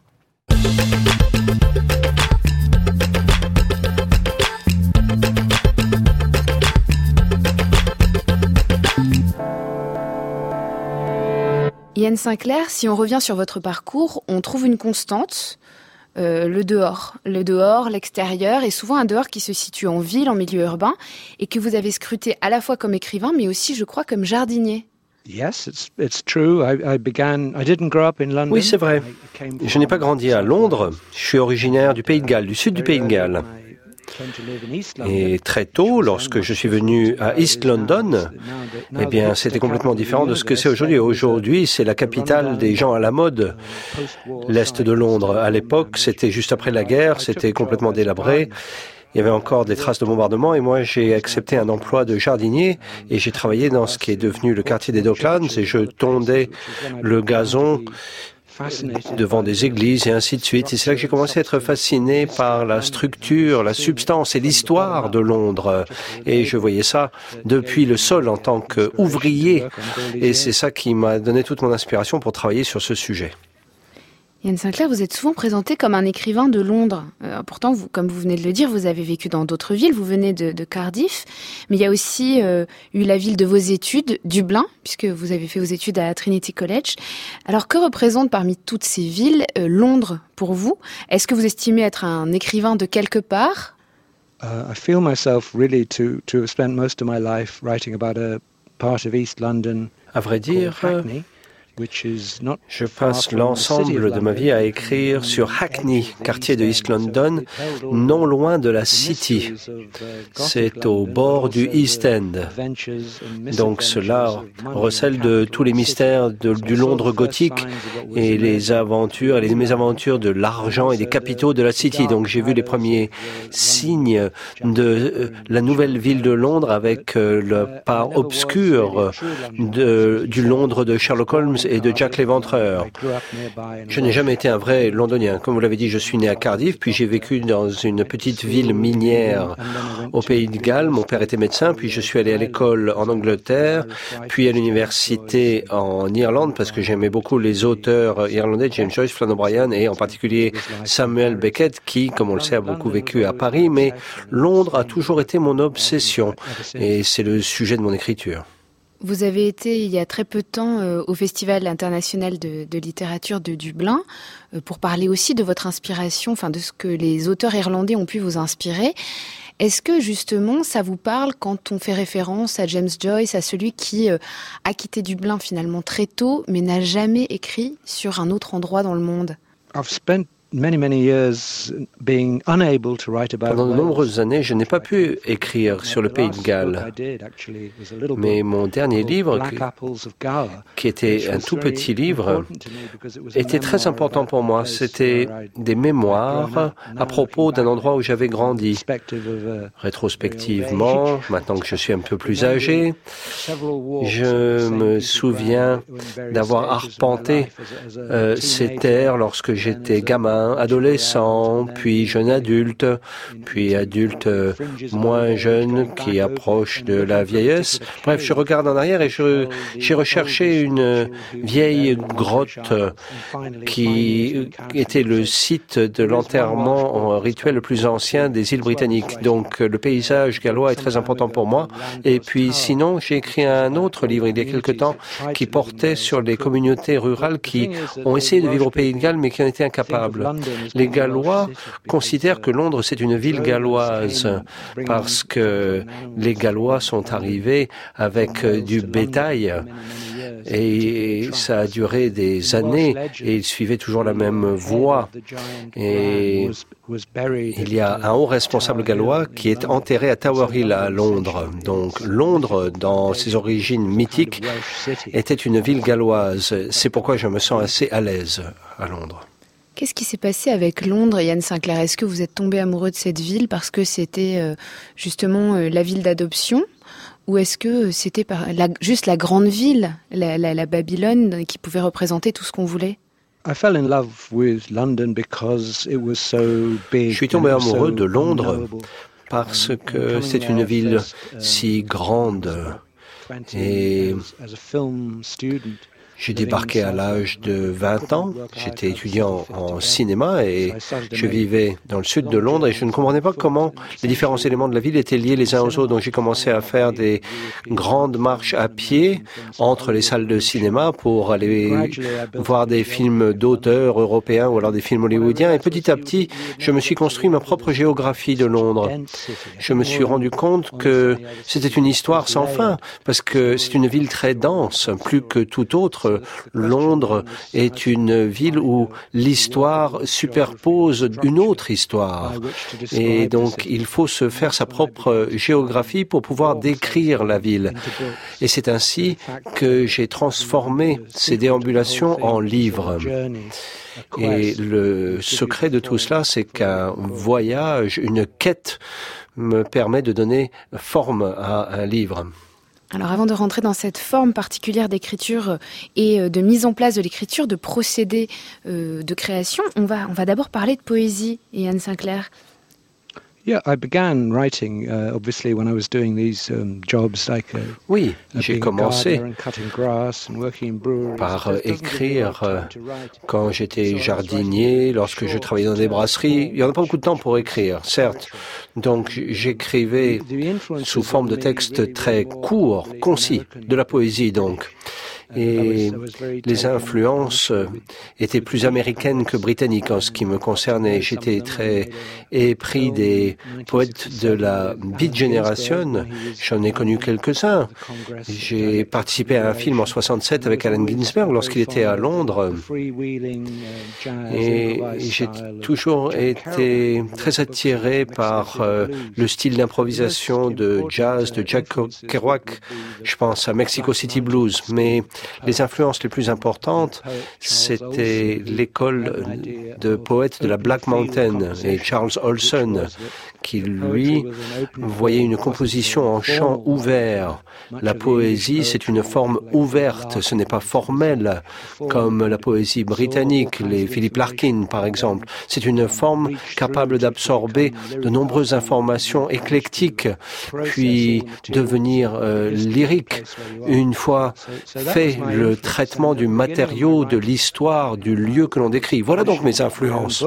Ian Sinclair, si on revient sur votre parcours, on trouve une constante, le dehors, l'extérieur, et souvent un dehors qui se situe en ville, en milieu urbain, et que vous avez scruté à la fois comme écrivain, mais aussi, je crois, comme jardinier. Oui, c'est vrai. Je n'ai pas grandi à Londres. Je suis originaire du Pays de Galles, du sud du Pays de Galles. Et très tôt, lorsque je suis venu à East London, eh bien, c'était complètement différent de ce que c'est aujourd'hui. Aujourd'hui, c'est la capitale des gens à la mode, l'est de Londres. À l'époque, c'était juste après la guerre, c'était complètement délabré. Il y avait encore des traces de bombardement et moi, j'ai accepté un emploi de jardinier et j'ai travaillé dans ce qui est devenu le quartier des Docklands et je tondais le gazon devant des églises et ainsi de suite. Et c'est là que j'ai commencé à être fasciné par la structure, la substance et l'histoire de Londres. Et je voyais ça depuis le sol en tant qu'ouvrier. Et c'est ça qui m'a donné toute mon inspiration pour travailler sur ce sujet. Ian Sinclair, vous êtes souvent présenté comme un écrivain de Londres. Pourtant, vous, comme vous venez de le dire, vous avez vécu dans d'autres villes. Vous venez de Cardiff. Mais il y a aussi eu la ville de vos études, Dublin, puisque vous avez fait vos études à Trinity College. Alors, que représente parmi toutes ces villes Londres pour vous? Est-ce que vous estimez être un écrivain de quelque part? I feel myself really to have spent most of my life writing about a part of East London. À vrai dire, je passe l'ensemble de ma vie à écrire sur Hackney, quartier de East London, non loin de la City. C'est au bord du East End. Donc cela recèle de tous les mystères du Londres gothique et les aventures et les mésaventures de l'argent et des capitaux de la City. Donc j'ai vu les premiers signes de la nouvelle ville de Londres avec la part obscure du Londres de Sherlock Holmes et de Jack l'Éventreur. Je n'ai jamais été un vrai londonien. Comme vous l'avez dit, je suis né à Cardiff, puis j'ai vécu dans une petite ville minière au Pays de Galles. Mon père était médecin, puis je suis allé à l'école en Angleterre, puis à l'université en Irlande, parce que j'aimais beaucoup les auteurs irlandais, James Joyce, Flann O'Brien, et en particulier Samuel Beckett, qui, comme on le sait, a beaucoup vécu à Paris, mais Londres a toujours été mon obsession, et c'est le sujet de mon écriture. Vous avez été, il y a très peu de temps, au Festival international de littérature de Dublin, pour parler aussi de votre inspiration, enfin de ce que les auteurs irlandais ont pu vous inspirer. Est-ce que, justement, ça vous parle quand on fait référence à James Joyce, à celui qui a quitté Dublin finalement très tôt, mais n'a jamais écrit sur un autre endroit dans le monde? Pendant de nombreuses années, je n'ai pas pu écrire sur le Pays de Galles. Mais mon dernier livre, qui était un tout petit livre, était très important pour moi. C'était des mémoires à propos d'un endroit où j'avais grandi. Rétrospectivement, maintenant que je suis un peu plus âgé, je me souviens d'avoir arpenté ces terres lorsque j'étais gamin, adolescent, puis jeune adulte, puis adulte moins jeune qui approche de la vieillesse. Bref, je regarde en arrière et j'ai recherché une vieille grotte qui était le site de l'enterrement rituel le plus ancien des îles britanniques. Donc le paysage gallois est très important pour moi. Et puis sinon, j'ai écrit un autre livre il y a quelque temps qui portait sur les communautés rurales qui ont essayé de vivre au Pays de Galles mais qui en étaient incapables. Les Gallois considèrent que Londres c'est une ville galloise parce que les Gallois sont arrivés avec du bétail et ça a duré des années et ils suivaient toujours la même voie. Et il y a un haut responsable gallois qui est enterré à Tower Hill à Londres. Donc Londres, dans ses origines mythiques, était une ville galloise. C'est pourquoi je me sens assez à l'aise à Londres. Qu'est-ce qui s'est passé avec Londres, Yann Sinclair? Est-ce que vous êtes tombé amoureux de cette ville parce que c'était justement la ville d'adoption? Ou est-ce que c'était juste la grande ville, la Babylone, qui pouvait représenter tout ce qu'on voulait? Je suis tombé amoureux de Londres parce que c'est une ville si grande et j'ai débarqué à l'âge de 20 ans. J'étais étudiant en cinéma et je vivais dans le sud de Londres et je ne comprenais pas comment les différents éléments de la ville étaient liés les uns aux autres. Donc j'ai commencé à faire des grandes marches à pied entre les salles de cinéma pour aller voir des films d'auteurs européens ou alors des films hollywoodiens. Et petit à petit, je me suis construit ma propre géographie de Londres. Je me suis rendu compte que c'était une histoire sans fin parce que c'est une ville très dense, plus que toute autre. Londres est une ville où l'histoire superpose une autre histoire. Et donc, il faut se faire sa propre géographie pour pouvoir décrire la ville. Et c'est ainsi que j'ai transformé ces déambulations en livres. Et le secret de tout cela, c'est qu'un voyage, une quête, me permet de donner forme à un livre. Alors avant de rentrer dans cette forme particulière d'écriture et de mise en place de l'écriture, de procédés de création, on va d'abord parler de poésie, et Yann Sinclair. Oui, j'ai commencé par écrire quand j'étais jardinier, lorsque je travaillais dans des brasseries. Il n'y en a pas beaucoup de temps pour écrire, certes. Donc j'écrivais sous forme de textes très courts, concis, de la poésie donc. Et les influences étaient plus américaines que britanniques en ce qui me concernait. J'étais très épris des poètes de la Beat Generation. J'en ai connu quelques-uns. J'ai participé à un film en 67 avec Allen Ginsberg lorsqu'il était à Londres. Et j'ai toujours été très attiré par le style d'improvisation de jazz de Jack Kerouac. Je pense à Mexico City Blues. Mais les influences les plus importantes, c'était l'école de poètes de la Black Mountain et Charles Olson, qui, lui, voyait une composition en chant ouvert. La poésie, c'est une forme ouverte, ce n'est pas formel, comme la poésie britannique, les Philip Larkin, par exemple. C'est une forme capable d'absorber de nombreuses informations éclectiques, puis devenir lyrique, une fois fait le traitement du matériau, de l'histoire, du lieu que l'on décrit. Voilà donc mes influences.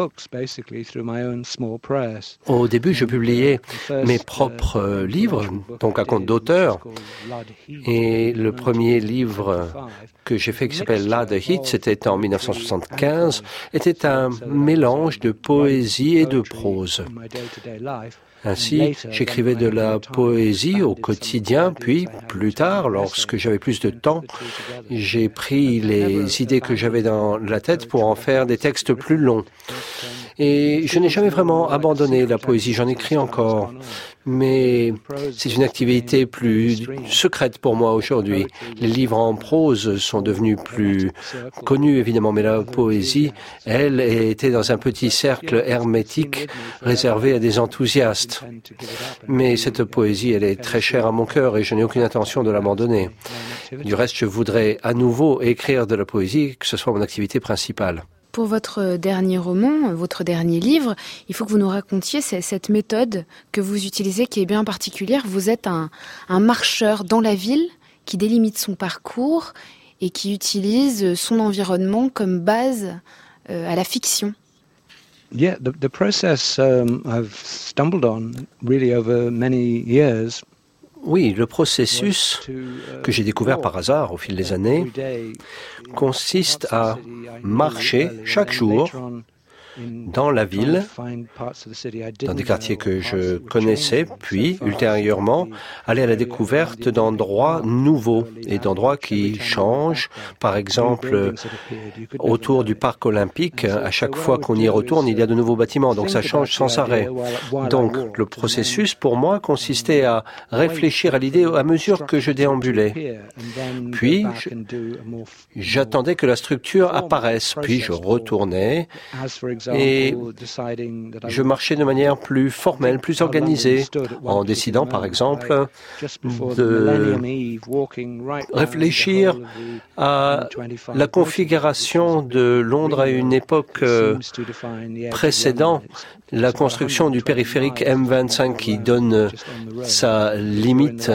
Au début, je publiais mes propres livres, donc à compte d'auteur. Et le premier livre que j'ai fait, qui s'appelle La The Hit, c'était en 1975, était un mélange de poésie et de prose. Ainsi, j'écrivais de la poésie au quotidien, puis plus tard, lorsque j'avais plus de temps, j'ai pris les idées que j'avais dans la tête pour en faire des textes plus longs. Et je n'ai jamais vraiment abandonné la poésie, j'en écris encore. Mais c'est une activité plus secrète pour moi aujourd'hui. Les livres en prose sont devenus plus connus, évidemment, mais la poésie, elle, était dans un petit cercle hermétique réservé à des enthousiastes. Mais cette poésie, elle est très chère à mon cœur et je n'ai aucune intention de l'abandonner. Du reste, je voudrais à nouveau écrire de la poésie, que ce soit mon activité principale. Pour votre dernier roman, votre dernier livre, il faut que vous nous racontiez cette méthode que vous utilisez qui est bien particulière. Vous êtes un marcheur dans la ville qui délimite son parcours et qui utilise son environnement comme base à la fiction. Yeah, the process I've stumbled on really over many years. Oui, le processus que j'ai découvert par hasard au fil des années consiste à marcher chaque jour dans la ville, dans des quartiers que je connaissais, puis ultérieurement aller à la découverte d'endroits nouveaux et d'endroits qui changent. Par exemple, autour du parc olympique, à chaque fois qu'on y retourne, il y a de nouveaux bâtiments, donc ça change sans arrêt. Donc le processus pour moi consistait à réfléchir à l'idée à mesure que je déambulais. Puis j'attendais que la structure apparaisse, puis je retournais et je marchais de manière plus formelle, plus organisée, en décidant par exemple de réfléchir à la configuration de Londres à une époque précédant la construction du périphérique M25 qui donne sa limite,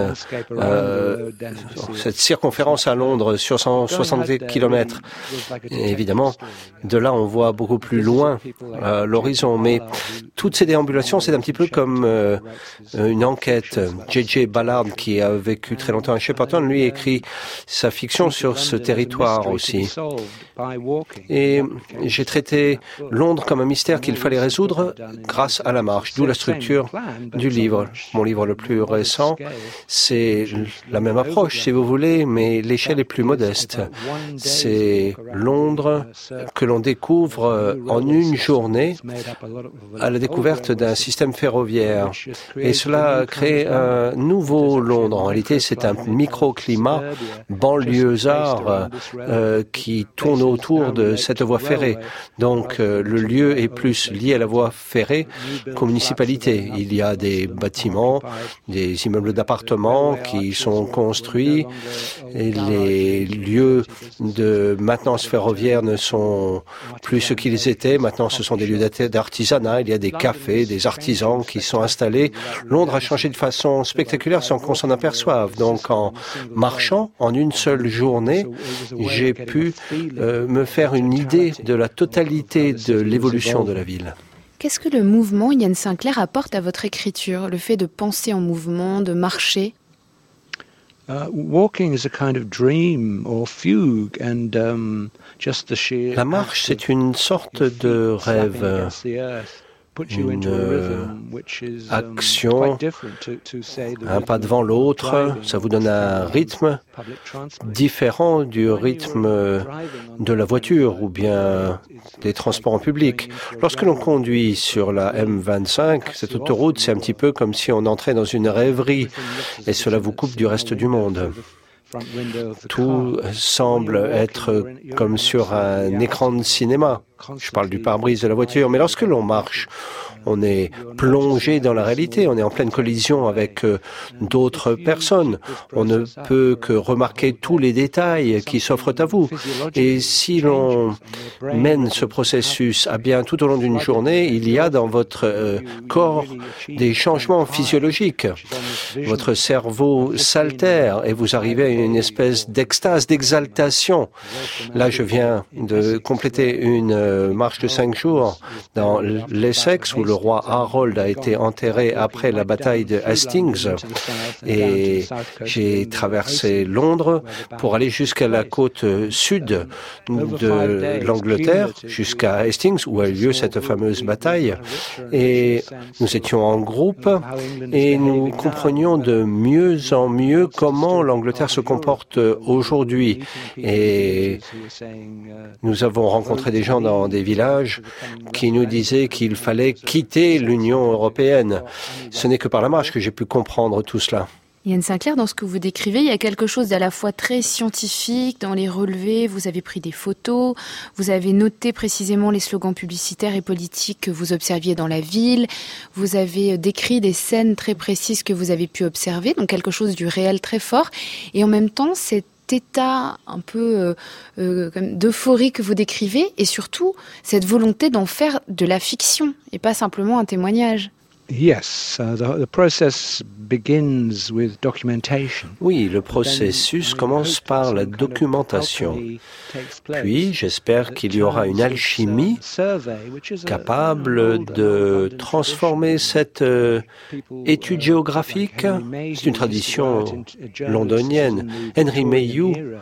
cette circonférence à Londres sur 160 km. Et évidemment, de là, on voit beaucoup plus loin l'horizon. Mais toutes ces déambulations, c'est un petit peu comme une enquête. J.J. Ballard, qui a vécu très longtemps à Shepperton, lui écrit sa fiction sur ce territoire aussi. Et j'ai traité Londres comme un mystère qu'il fallait résoudre grâce à la marche, d'où la structure du livre. Mon livre le plus récent, c'est la même approche, si vous voulez, mais l'échelle est plus modeste. C'est Londres que l'on découvre en une journée à la découverte d'un système ferroviaire. Et cela crée un nouveau Londres. En réalité, c'est un microclimat banlieusard qui tourne autour de cette voie ferrée. Donc, le lieu est plus lié à la voie ferrée qu'aux municipalités. Il y a des bâtiments, des immeubles d'appartements qui sont construits. Et les lieux de maintenance ferroviaire ne sont plus ce qu'ils étaient. Maintenant, ce sont des lieux d'artisanat. Il y a des cafés, des artisans qui sont installés. Londres a changé de façon spectaculaire sans qu'on s'en aperçoive. Donc, en marchant en une seule journée, j'ai pu me faire une idée de la totalité de l'évolution de la ville. Qu'est-ce que le mouvement, Ian Sinclair, apporte à votre écriture, le fait de penser en mouvement, de marcher? La marche, c'est une sorte de rêve, une action, un pas devant l'autre, ça vous donne un rythme différent du rythme de la voiture ou bien des transports en public. Lorsque l'on conduit sur la M25, cette autoroute, c'est un petit peu comme si on entrait dans une rêverie et cela vous coupe du reste du monde. Tout semble être comme sur un écran de cinéma. Je parle du pare-brise de la voiture, mais lorsque l'on marche, on est plongé dans la réalité, on est en pleine collision avec d'autres personnes. On ne peut que remarquer tous les détails qui s'offrent à vous. Et si l'on mène ce processus à bien tout au long d'une journée, il y a dans votre corps des changements physiologiques. Votre cerveau s'altère et vous arrivez à une espèce d'extase, d'exaltation. Là, je viens de compléter une marche de 5 jours dans l'Essex où le roi Harold a été enterré après la bataille de Hastings et j'ai traversé Londres pour aller jusqu'à la côte sud de l'Angleterre, jusqu'à Hastings où a eu lieu cette fameuse bataille et nous étions en groupe et nous comprenions de mieux en mieux comment l'Angleterre se comporte aujourd'hui et nous avons rencontré des gens dans des villages qui nous disaient qu'il fallait quitter l'Union européenne. Ce n'est que par la marche que j'ai pu comprendre tout cela. Ian Sinclair, dans ce que vous décrivez, il y a quelque chose d'à la fois très scientifique dans les relevés. Vous avez pris des photos, vous avez noté précisément les slogans publicitaires et politiques que vous observiez dans la ville. Vous avez décrit des scènes très précises que vous avez pu observer, donc quelque chose du réel très fort. Et en même temps, cet état un peu d'euphorie que vous décrivez et surtout cette volonté d'en faire de la fiction et pas simplement un témoignage. Oui, le processus commence par la documentation. Puis, j'espère qu'il y aura une alchimie capable de transformer cette étude géographique. C'est une tradition londonienne. Henry Mayhew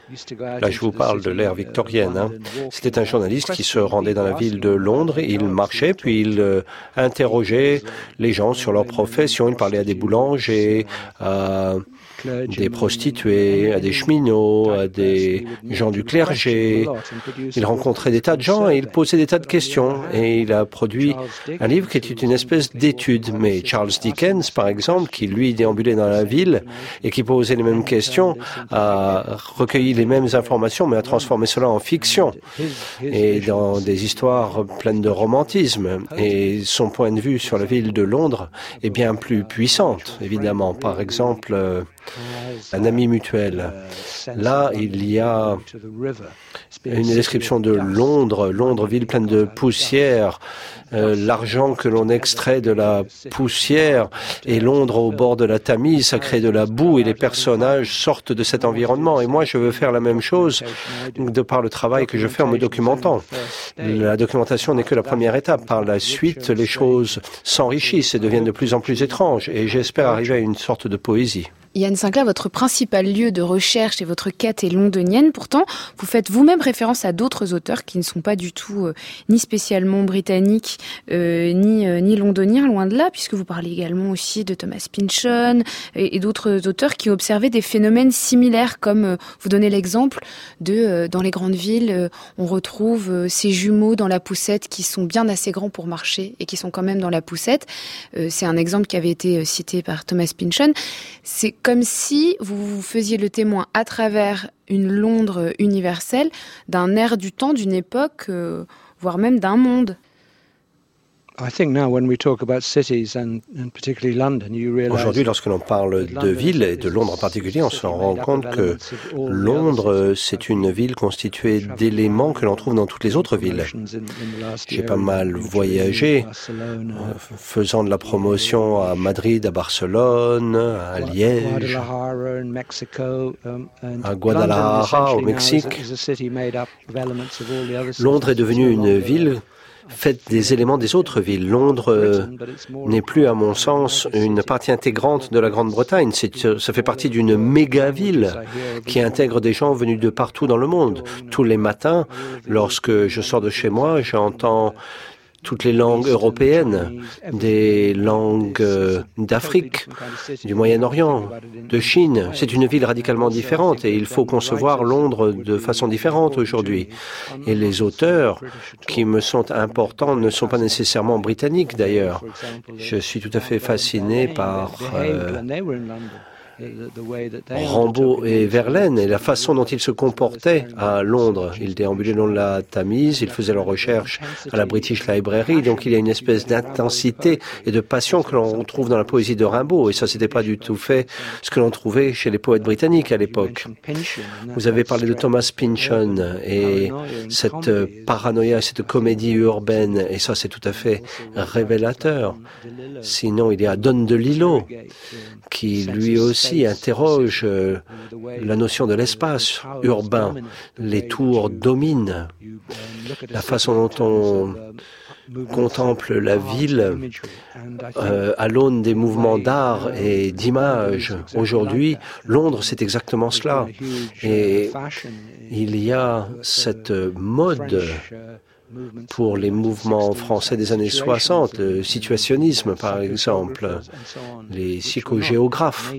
Là, je vous parle de l'ère victorienne. C'était un journaliste qui se rendait dans la ville de Londres, il marchait, puis il interrogeait les gens sur leur profession. Il parlait à des boulangers, à des prostituées, à des cheminots, à des gens du clergé. Il rencontrait des tas de gens et il posait des tas de questions. Et il a produit un livre qui était une espèce d'étude. Mais Charles Dickens, par exemple, qui lui déambulait dans la ville et qui posait les mêmes questions, a recueilli les mêmes informations, mais a transformé cela en fiction et dans des histoires pleines de romantisme. Et son point de vue sur la ville de Londres est bien plus puissante, évidemment. Par exemple, un ami mutuel. Là, il y a une description de Londres, ville pleine de poussière, l'argent que l'on extrait de la poussière, et Londres au bord de la Tamise, ça crée de la boue et les personnages sortent de cet environnement. Et moi, je veux faire la même chose de par le travail que je fais en me documentant. La documentation n'est que la première étape. Par la suite, les choses s'enrichissent et deviennent de plus en plus étranges. Et j'espère arriver à une sorte de poésie. Yann Sinclair, votre principal lieu de recherche et votre quête est londonienne. Pourtant, vous faites vous-même référence à d'autres auteurs qui ne sont pas du tout ni spécialement britanniques, ni londoniens, loin de là, puisque vous parlez également aussi de Thomas Pynchon et d'autres auteurs qui ont observé des phénomènes similaires, comme vous donnez l'exemple de dans les grandes villes, on retrouve ces jumeaux dans la poussette qui sont bien assez grands pour marcher et qui sont quand même dans la poussette. C'est un exemple qui avait été cité par Thomas Pynchon. C'est comme si vous faisiez le témoin à travers une Londres universelle d'un air du temps, d'une époque, voire même d'un monde. Aujourd'hui, lorsque l'on parle de villes, et de Londres en particulier, on se rend compte que Londres, c'est une ville constituée d'éléments que l'on trouve dans toutes les autres villes. J'ai pas mal voyagé, faisant de la promotion à Madrid, à Barcelone, à Liège, à Guadalajara, au Mexique. Londres est devenue une ville faite des éléments des autres villes. Londres n'est plus, à mon sens, une partie intégrante de la Grande-Bretagne. Ça fait partie d'une méga-ville qui intègre des gens venus de partout dans le monde. Tous les matins, lorsque je sors de chez moi, j'entends toutes les langues européennes, des langues d'Afrique, du Moyen-Orient, de Chine. C'est une ville radicalement différente et il faut concevoir Londres de façon différente aujourd'hui. Et les auteurs qui me sont importants ne sont pas nécessairement britanniques d'ailleurs. Je suis tout à fait fasciné par Rimbaud et Verlaine et la façon dont ils se comportaient à Londres. Ils déambulaient le long de la Tamise, ils faisaient leurs recherches à la British Library, donc il y a une espèce d'intensité et de passion que l'on trouve dans la poésie de Rimbaud, et ça c'était pas du tout fait ce que l'on trouvait chez les poètes britanniques à l'époque. Vous avez parlé de Thomas Pynchon et cette paranoïa, cette comédie urbaine, et ça c'est tout à fait révélateur. Sinon il y a Don DeLillo qui lui aussi interroge la notion de l'espace urbain. Les tours dominent. La façon dont on contemple la ville à l'aune des mouvements d'art et d'image. Aujourd'hui, Londres, c'est exactement cela. Et il y a cette mode pour les mouvements français des années 60, le situationnisme par exemple, les psychogéographes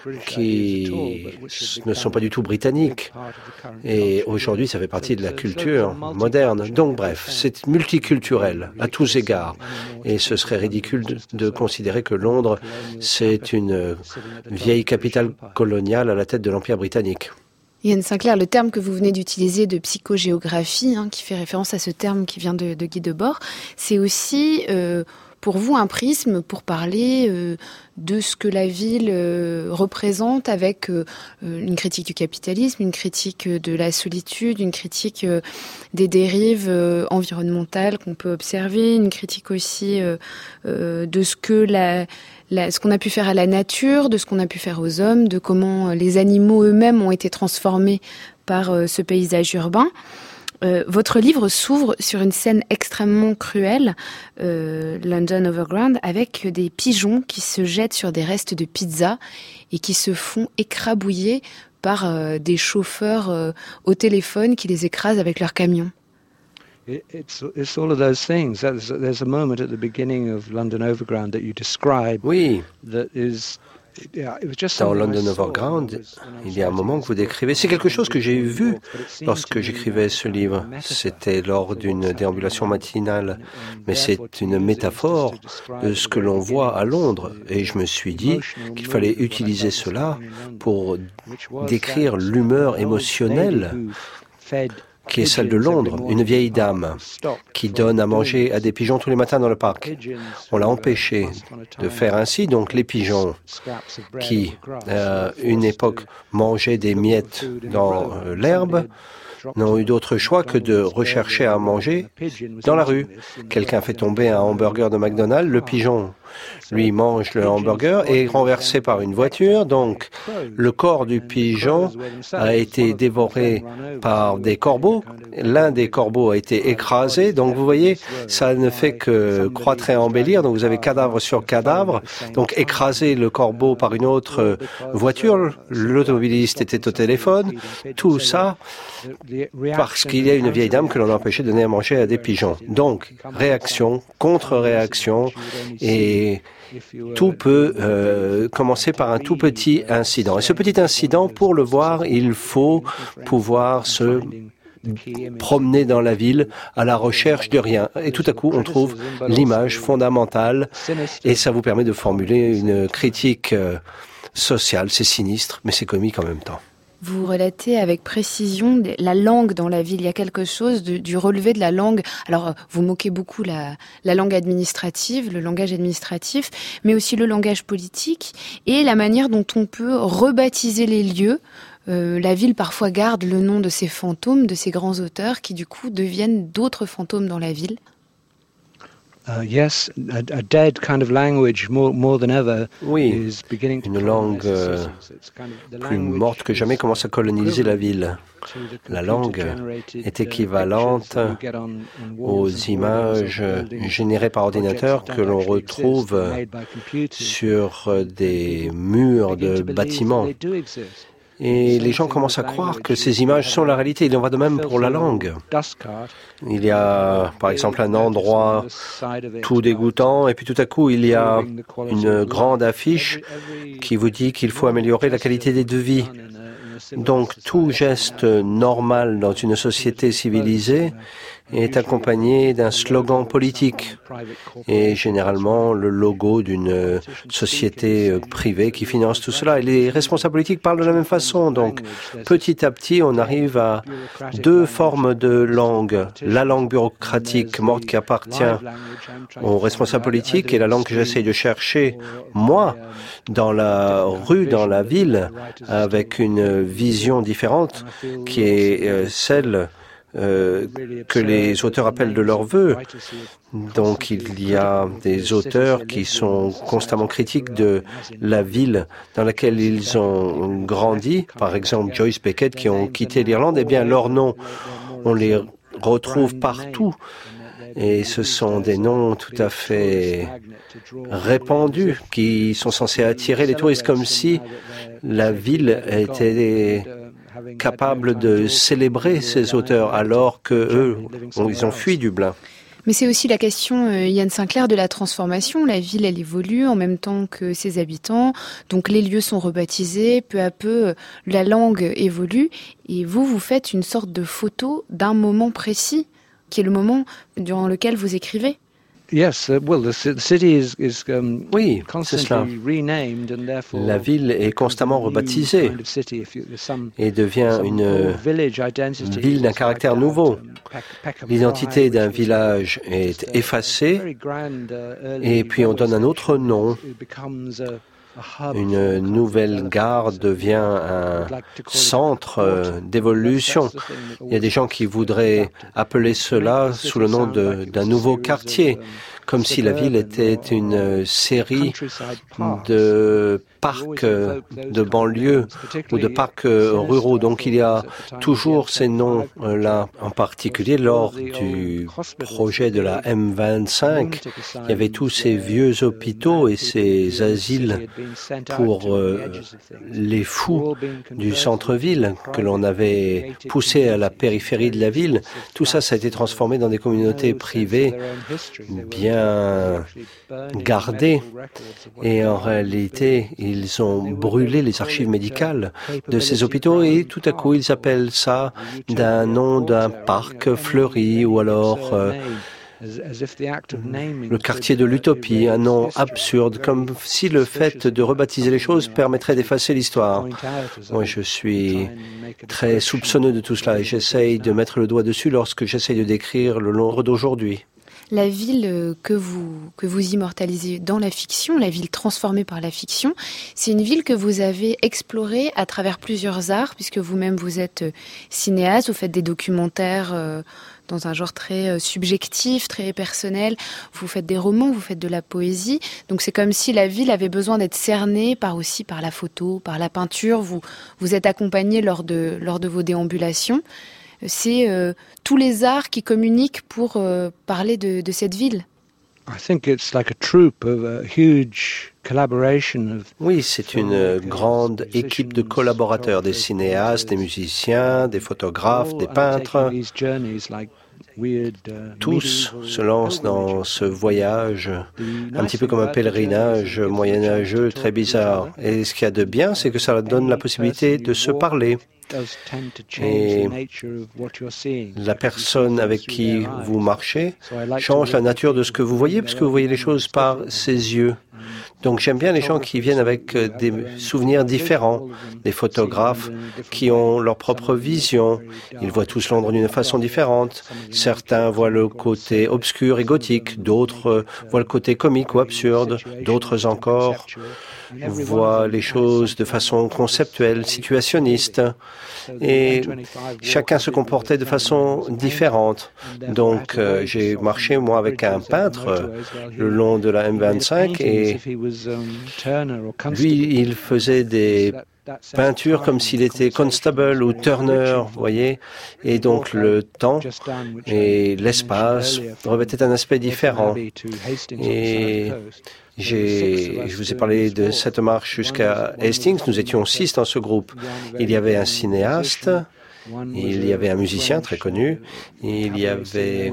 qui ne sont pas du tout britanniques. Et aujourd'hui, ça fait partie de la culture moderne. Donc bref, c'est multiculturel à tous égards. Et ce serait ridicule de considérer que Londres, c'est une vieille capitale coloniale à la tête de l'Empire britannique. Yann Sinclair, le terme que vous venez d'utiliser de psychogéographie, qui fait référence à ce terme qui vient de Guy Debord, c'est aussi pour vous un prisme pour parler de ce que la ville représente avec une critique du capitalisme, une critique de la solitude, une critique des dérives environnementales qu'on peut observer, une critique aussi de ce que ce qu'on a pu faire à la nature, de ce qu'on a pu faire aux hommes, de comment les animaux eux-mêmes ont été transformés par ce paysage urbain. Votre livre s'ouvre sur une scène extrêmement cruelle, London Overground, avec des pigeons qui se jettent sur des restes de pizza et qui se font écrabouiller par des chauffeurs au téléphone qui les écrasent avec leur camion. It's all of those things. There's a moment at the beginning of London Overground that you describe. Oui. That is. Dans London Overground, il y a un moment que vous décrivez. C'est quelque chose que j'ai vu lorsque j'écrivais ce livre. C'était lors d'une déambulation matinale. Mais c'est une métaphore de ce que l'on voit à Londres. Et je me suis dit qu'il fallait utiliser cela pour décrire l'humeur émotionnelle qui est celle de Londres, une vieille dame qui donne à manger à des pigeons tous les matins dans le parc. On l'a empêché de faire ainsi, donc les pigeons qui, à une époque, mangeaient des miettes dans l'herbe, n'ont eu d'autre choix que de rechercher à manger dans la rue. Quelqu'un fait tomber un hamburger de McDonald's, le pigeon lui mange le hamburger et est renversé par une voiture. Donc, le corps du pigeon a été dévoré par des corbeaux. L'un des corbeaux a été écrasé. Donc, vous voyez, ça ne fait que croître et embellir. Donc, vous avez cadavre sur cadavre. Donc, écraser le corbeau par une autre voiture. L'automobiliste était au téléphone. Tout ça parce qu'il y a une vieille dame que l'on a empêché de donner à manger à des pigeons. Donc, réaction, contre-réaction, et tout peut commencer par un tout petit incident. Et ce petit incident, pour le voir, il faut pouvoir se promener dans la ville à la recherche de rien. Et tout à coup, on trouve l'image fondamentale et ça vous permet de formuler une critique sociale. C'est sinistre, mais c'est comique en même temps. Vous relatez avec précision la langue dans la ville. Il y a quelque chose du relevé de la langue. Alors, vous moquez beaucoup la langue administrative, le langage administratif, mais aussi le langage politique et la manière dont on peut rebaptiser les lieux. La ville parfois garde le nom de ces fantômes, de ces grands auteurs qui du coup deviennent d'autres fantômes dans la ville. Yes, a dead kind of language more than ever. Oui, une langue plus morte que jamais commence à coloniser la ville. La langue est équivalente aux images générées par ordinateur que l'on retrouve sur des murs de bâtiments. Et les gens commencent à croire que ces images sont la réalité. Il en va de même pour la langue. Il y a, par exemple, un endroit tout dégoûtant, et puis tout à coup, il y a une grande affiche qui vous dit qu'il faut améliorer la qualité de vie. Donc, tout geste normal dans une société civilisée est accompagné d'un slogan politique et généralement le logo d'une société privée qui finance tout cela. Et les responsables politiques parlent de la même façon. Donc, petit à petit, on arrive à deux formes de langue. La langue bureaucratique morte qui appartient aux responsables politiques et la langue que j'essaye de chercher, moi, dans la rue, dans la ville, avec une vision différente qui est celle que les auteurs appellent de leur vœu. Donc il y a des auteurs qui sont constamment critiques de la ville dans laquelle ils ont grandi. Par exemple, Joyce Beckett, qui ont quitté l'Irlande. Eh bien, leurs noms, on les retrouve partout. Et ce sont des noms tout à fait répandus qui sont censés attirer les touristes, comme si la ville était capable de célébrer ces auteurs alors que eux, ils ont fui Dublin. Mais c'est aussi la question, Yann Sinclair, de la transformation. La ville, elle évolue en même temps que ses habitants. Donc les lieux sont rebaptisés. Peu à peu, la langue évolue. Et vous faites une sorte de photo d'un moment précis, qui est le moment durant lequel vous écrivez. Yes, the city is oui, c'est cela. La ville est constamment rebaptisée et devient une ville d'un caractère nouveau. L'identité d'un village est effacée et puis on donne un autre nom. Une nouvelle gare devient un centre d'évolution. Il y a des gens qui voudraient appeler cela sous le nom d'un nouveau quartier, comme si la ville était une série de parcs de banlieue ou de parcs ruraux. Donc il y a toujours ces noms-là. En particulier, lors du projet de la M25, il y avait tous ces vieux hôpitaux et ces asiles pour les fous du centre-ville que l'on avait poussés à la périphérie de la ville. Tout ça, ça a été transformé dans des communautés privées bien gardées. Et en réalité, ils ont brûlé les archives médicales de ces hôpitaux et tout à coup, ils appellent ça d'un nom d'un parc fleuri ou alors le quartier de l'utopie, un nom absurde, comme si le fait de rebaptiser les choses permettrait d'effacer l'histoire. Moi, je suis très soupçonneux de tout cela et j'essaye de mettre le doigt dessus lorsque j'essaye de décrire le Londres d'aujourd'hui. La ville que vous immortalisez dans la fiction, la ville transformée par la fiction, c'est une ville que vous avez explorée à travers plusieurs arts, puisque vous-même vous êtes cinéaste, vous faites des documentaires dans un genre très subjectif, très personnel, vous faites des romans, vous faites de la poésie, donc c'est comme si la ville avait besoin d'être cernée par la photo, par la peinture, vous êtes accompagné lors de vos déambulations. C'est tous les arts qui communiquent pour parler de cette ville. Oui, c'est une grande équipe de collaborateurs, des cinéastes, des musiciens, des photographes, des peintres. Tous se lancent dans ce voyage, un petit peu comme un pèlerinage moyenâgeux très bizarre. Et ce qu'il y a de bien, c'est que ça donne la possibilité de se parler. Et la personne avec qui vous marchez change la nature de ce que vous voyez, parce que vous voyez les choses par ses yeux. Donc j'aime bien les gens qui viennent avec des souvenirs différents, des photographes qui ont leur propre vision. Ils voient tous Londres d'une façon différente. Certains voient le côté obscur et gothique, d'autres voient le côté comique ou absurde, d'autres encore voient les choses de façon conceptuelle, situationniste. Et chacun se comportait de façon différente. Donc j'ai marché moi avec un peintre le long de la M25 et lui il faisait des peintures comme s'il était Constable ou Turner, vous voyez, et donc le temps et l'espace revêtaient un aspect différent. Et je vous ai parlé de cette marche jusqu'à Hastings. Nous étions 6 dans ce groupe. Il y avait un cinéaste, il y avait un musicien très connu, il y avait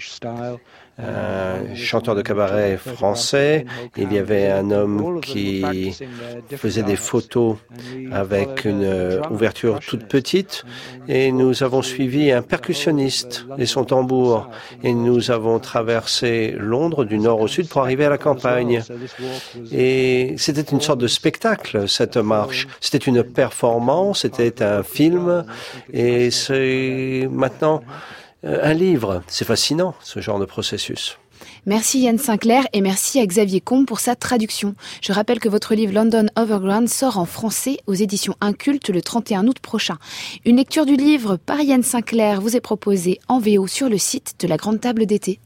un chanteur de cabaret français, il y avait un homme qui faisait des photos avec une ouverture toute petite et nous avons suivi un percussionniste et son tambour et nous avons traversé Londres du nord au sud pour arriver à la campagne. Et c'était une sorte de spectacle, cette marche. C'était une performance, c'était un film et c'est maintenant un livre. C'est fascinant, ce genre de processus. Merci Yann Sinclair et merci à Xavier Combe pour sa traduction. Je rappelle que votre livre London Overground sort en français aux éditions Inculte le 31 août prochain. Une lecture du livre par Yann Sinclair vous est proposée en VO sur le site de la Grande Table d'été.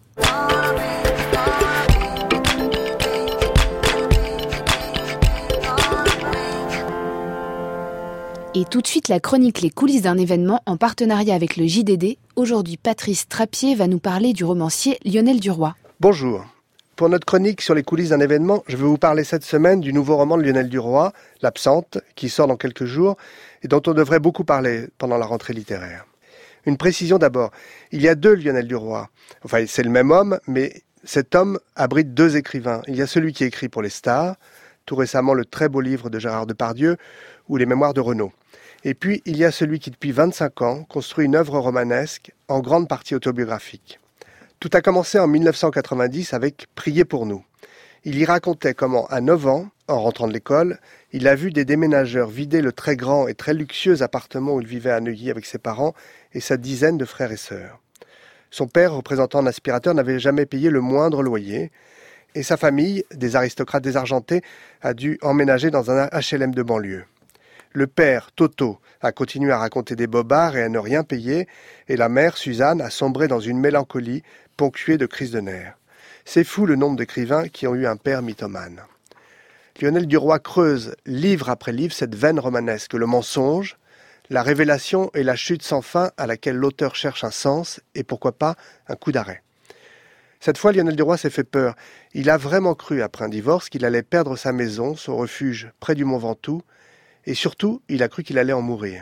Et tout de suite, la chronique Les coulisses d'un événement en partenariat avec le JDD. Aujourd'hui, Patrice Trappier va nous parler du romancier Lionel Duroy. Bonjour. Pour notre chronique sur les coulisses d'un événement, je vais vous parler cette semaine du nouveau roman de Lionel Duroy, L'Absente, qui sort dans quelques jours et dont on devrait beaucoup parler pendant la rentrée littéraire. Une précision d'abord, il y a 2 Lionel Duroy. Enfin, c'est le même homme, mais cet homme abrite 2 écrivains. Il y a celui qui écrit pour les stars, tout récemment le très beau livre de Gérard Depardieu, ou les mémoires de Renaud. Et puis, il y a celui qui, depuis 25 ans, construit une œuvre romanesque, en grande partie autobiographique. Tout a commencé en 1990 avec « Priez pour nous ». Il y racontait comment, à 9 ans, en rentrant de l'école, il a vu des déménageurs vider le très grand et très luxueux appartement où il vivait à Neuilly avec ses parents et sa dizaine de frères et sœurs. Son père, représentant un aspirateur, n'avait jamais payé le moindre loyer, et sa famille, des aristocrates désargentés, a dû emménager dans un HLM de banlieue. Le père, Toto, a continué à raconter des bobards et à ne rien payer, et la mère, Suzanne, a sombré dans une mélancolie ponctuée de crises de nerfs. C'est fou le nombre d'écrivains qui ont eu un père mythomane. Lionel Duroy creuse livre après livre cette veine romanesque, le mensonge, la révélation et la chute sans fin à laquelle l'auteur cherche un sens et pourquoi pas un coup d'arrêt. Cette fois, Lionel Duroy s'est fait peur. Il a vraiment cru, après un divorce, qu'il allait perdre sa maison, son refuge près du Mont Ventoux, et surtout, il a cru qu'il allait en mourir.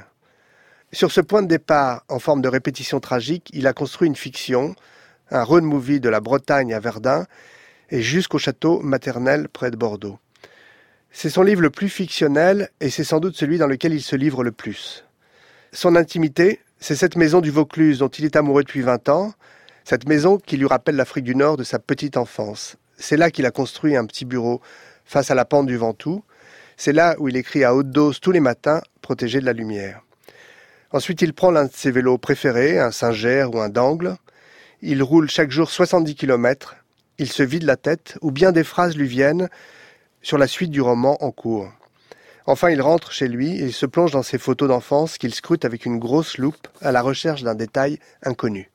Sur ce point de départ, en forme de répétition tragique, il a construit une fiction, un road movie de la Bretagne à Verdun, et jusqu'au château maternel près de Bordeaux. C'est son livre le plus fictionnel, et c'est sans doute celui dans lequel il se livre le plus. Son intimité, c'est cette maison du Vaucluse dont il est amoureux depuis 20 ans, cette maison qui lui rappelle l'Afrique du Nord de sa petite enfance. C'est là qu'il a construit un petit bureau face à la pente du Ventoux. C'est là où il écrit à haute dose tous les matins, protégé de la lumière. Ensuite, il prend l'un de ses vélos préférés, un Singer ou un Dangle. Il roule chaque jour 70 km. Il se vide la tête, ou bien des phrases lui viennent sur la suite du roman en cours. Enfin, il rentre chez lui et se plonge dans ses photos d'enfance qu'il scrute avec une grosse loupe à la recherche d'un détail inconnu.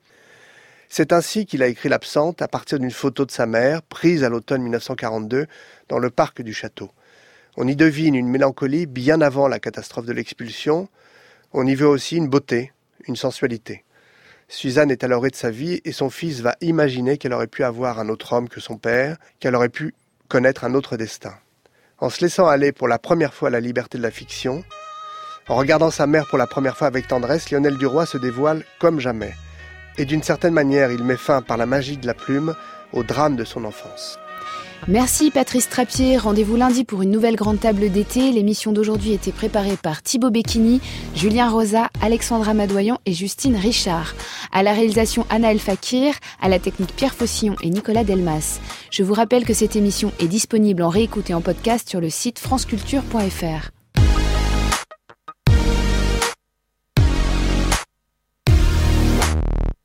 C'est ainsi qu'il a écrit l'Absente à partir d'une photo de sa mère, prise à l'automne 1942 dans le parc du château. On y devine une mélancolie bien avant la catastrophe de l'expulsion. On y veut aussi une beauté, une sensualité. Suzanne est à l'orée de sa vie et son fils va imaginer qu'elle aurait pu avoir un autre homme que son père, qu'elle aurait pu connaître un autre destin. En se laissant aller pour la première fois à la liberté de la fiction, en regardant sa mère pour la première fois avec tendresse, Lionel Duroy se dévoile comme jamais. Et d'une certaine manière, il met fin par la magie de la plume au drame de son enfance. Merci Patrice Trappier. Rendez-vous lundi pour une nouvelle grande table d'été. L'émission d'aujourd'hui était préparée par Thibaut Becchini, Julien Rosa, Alexandra Madoyan et Justine Richard. À la réalisation Anna El Fakir, à la technique Pierre Faucillon et Nicolas Delmas. Je vous rappelle que cette émission est disponible en réécoute et en podcast sur le site franceculture.fr.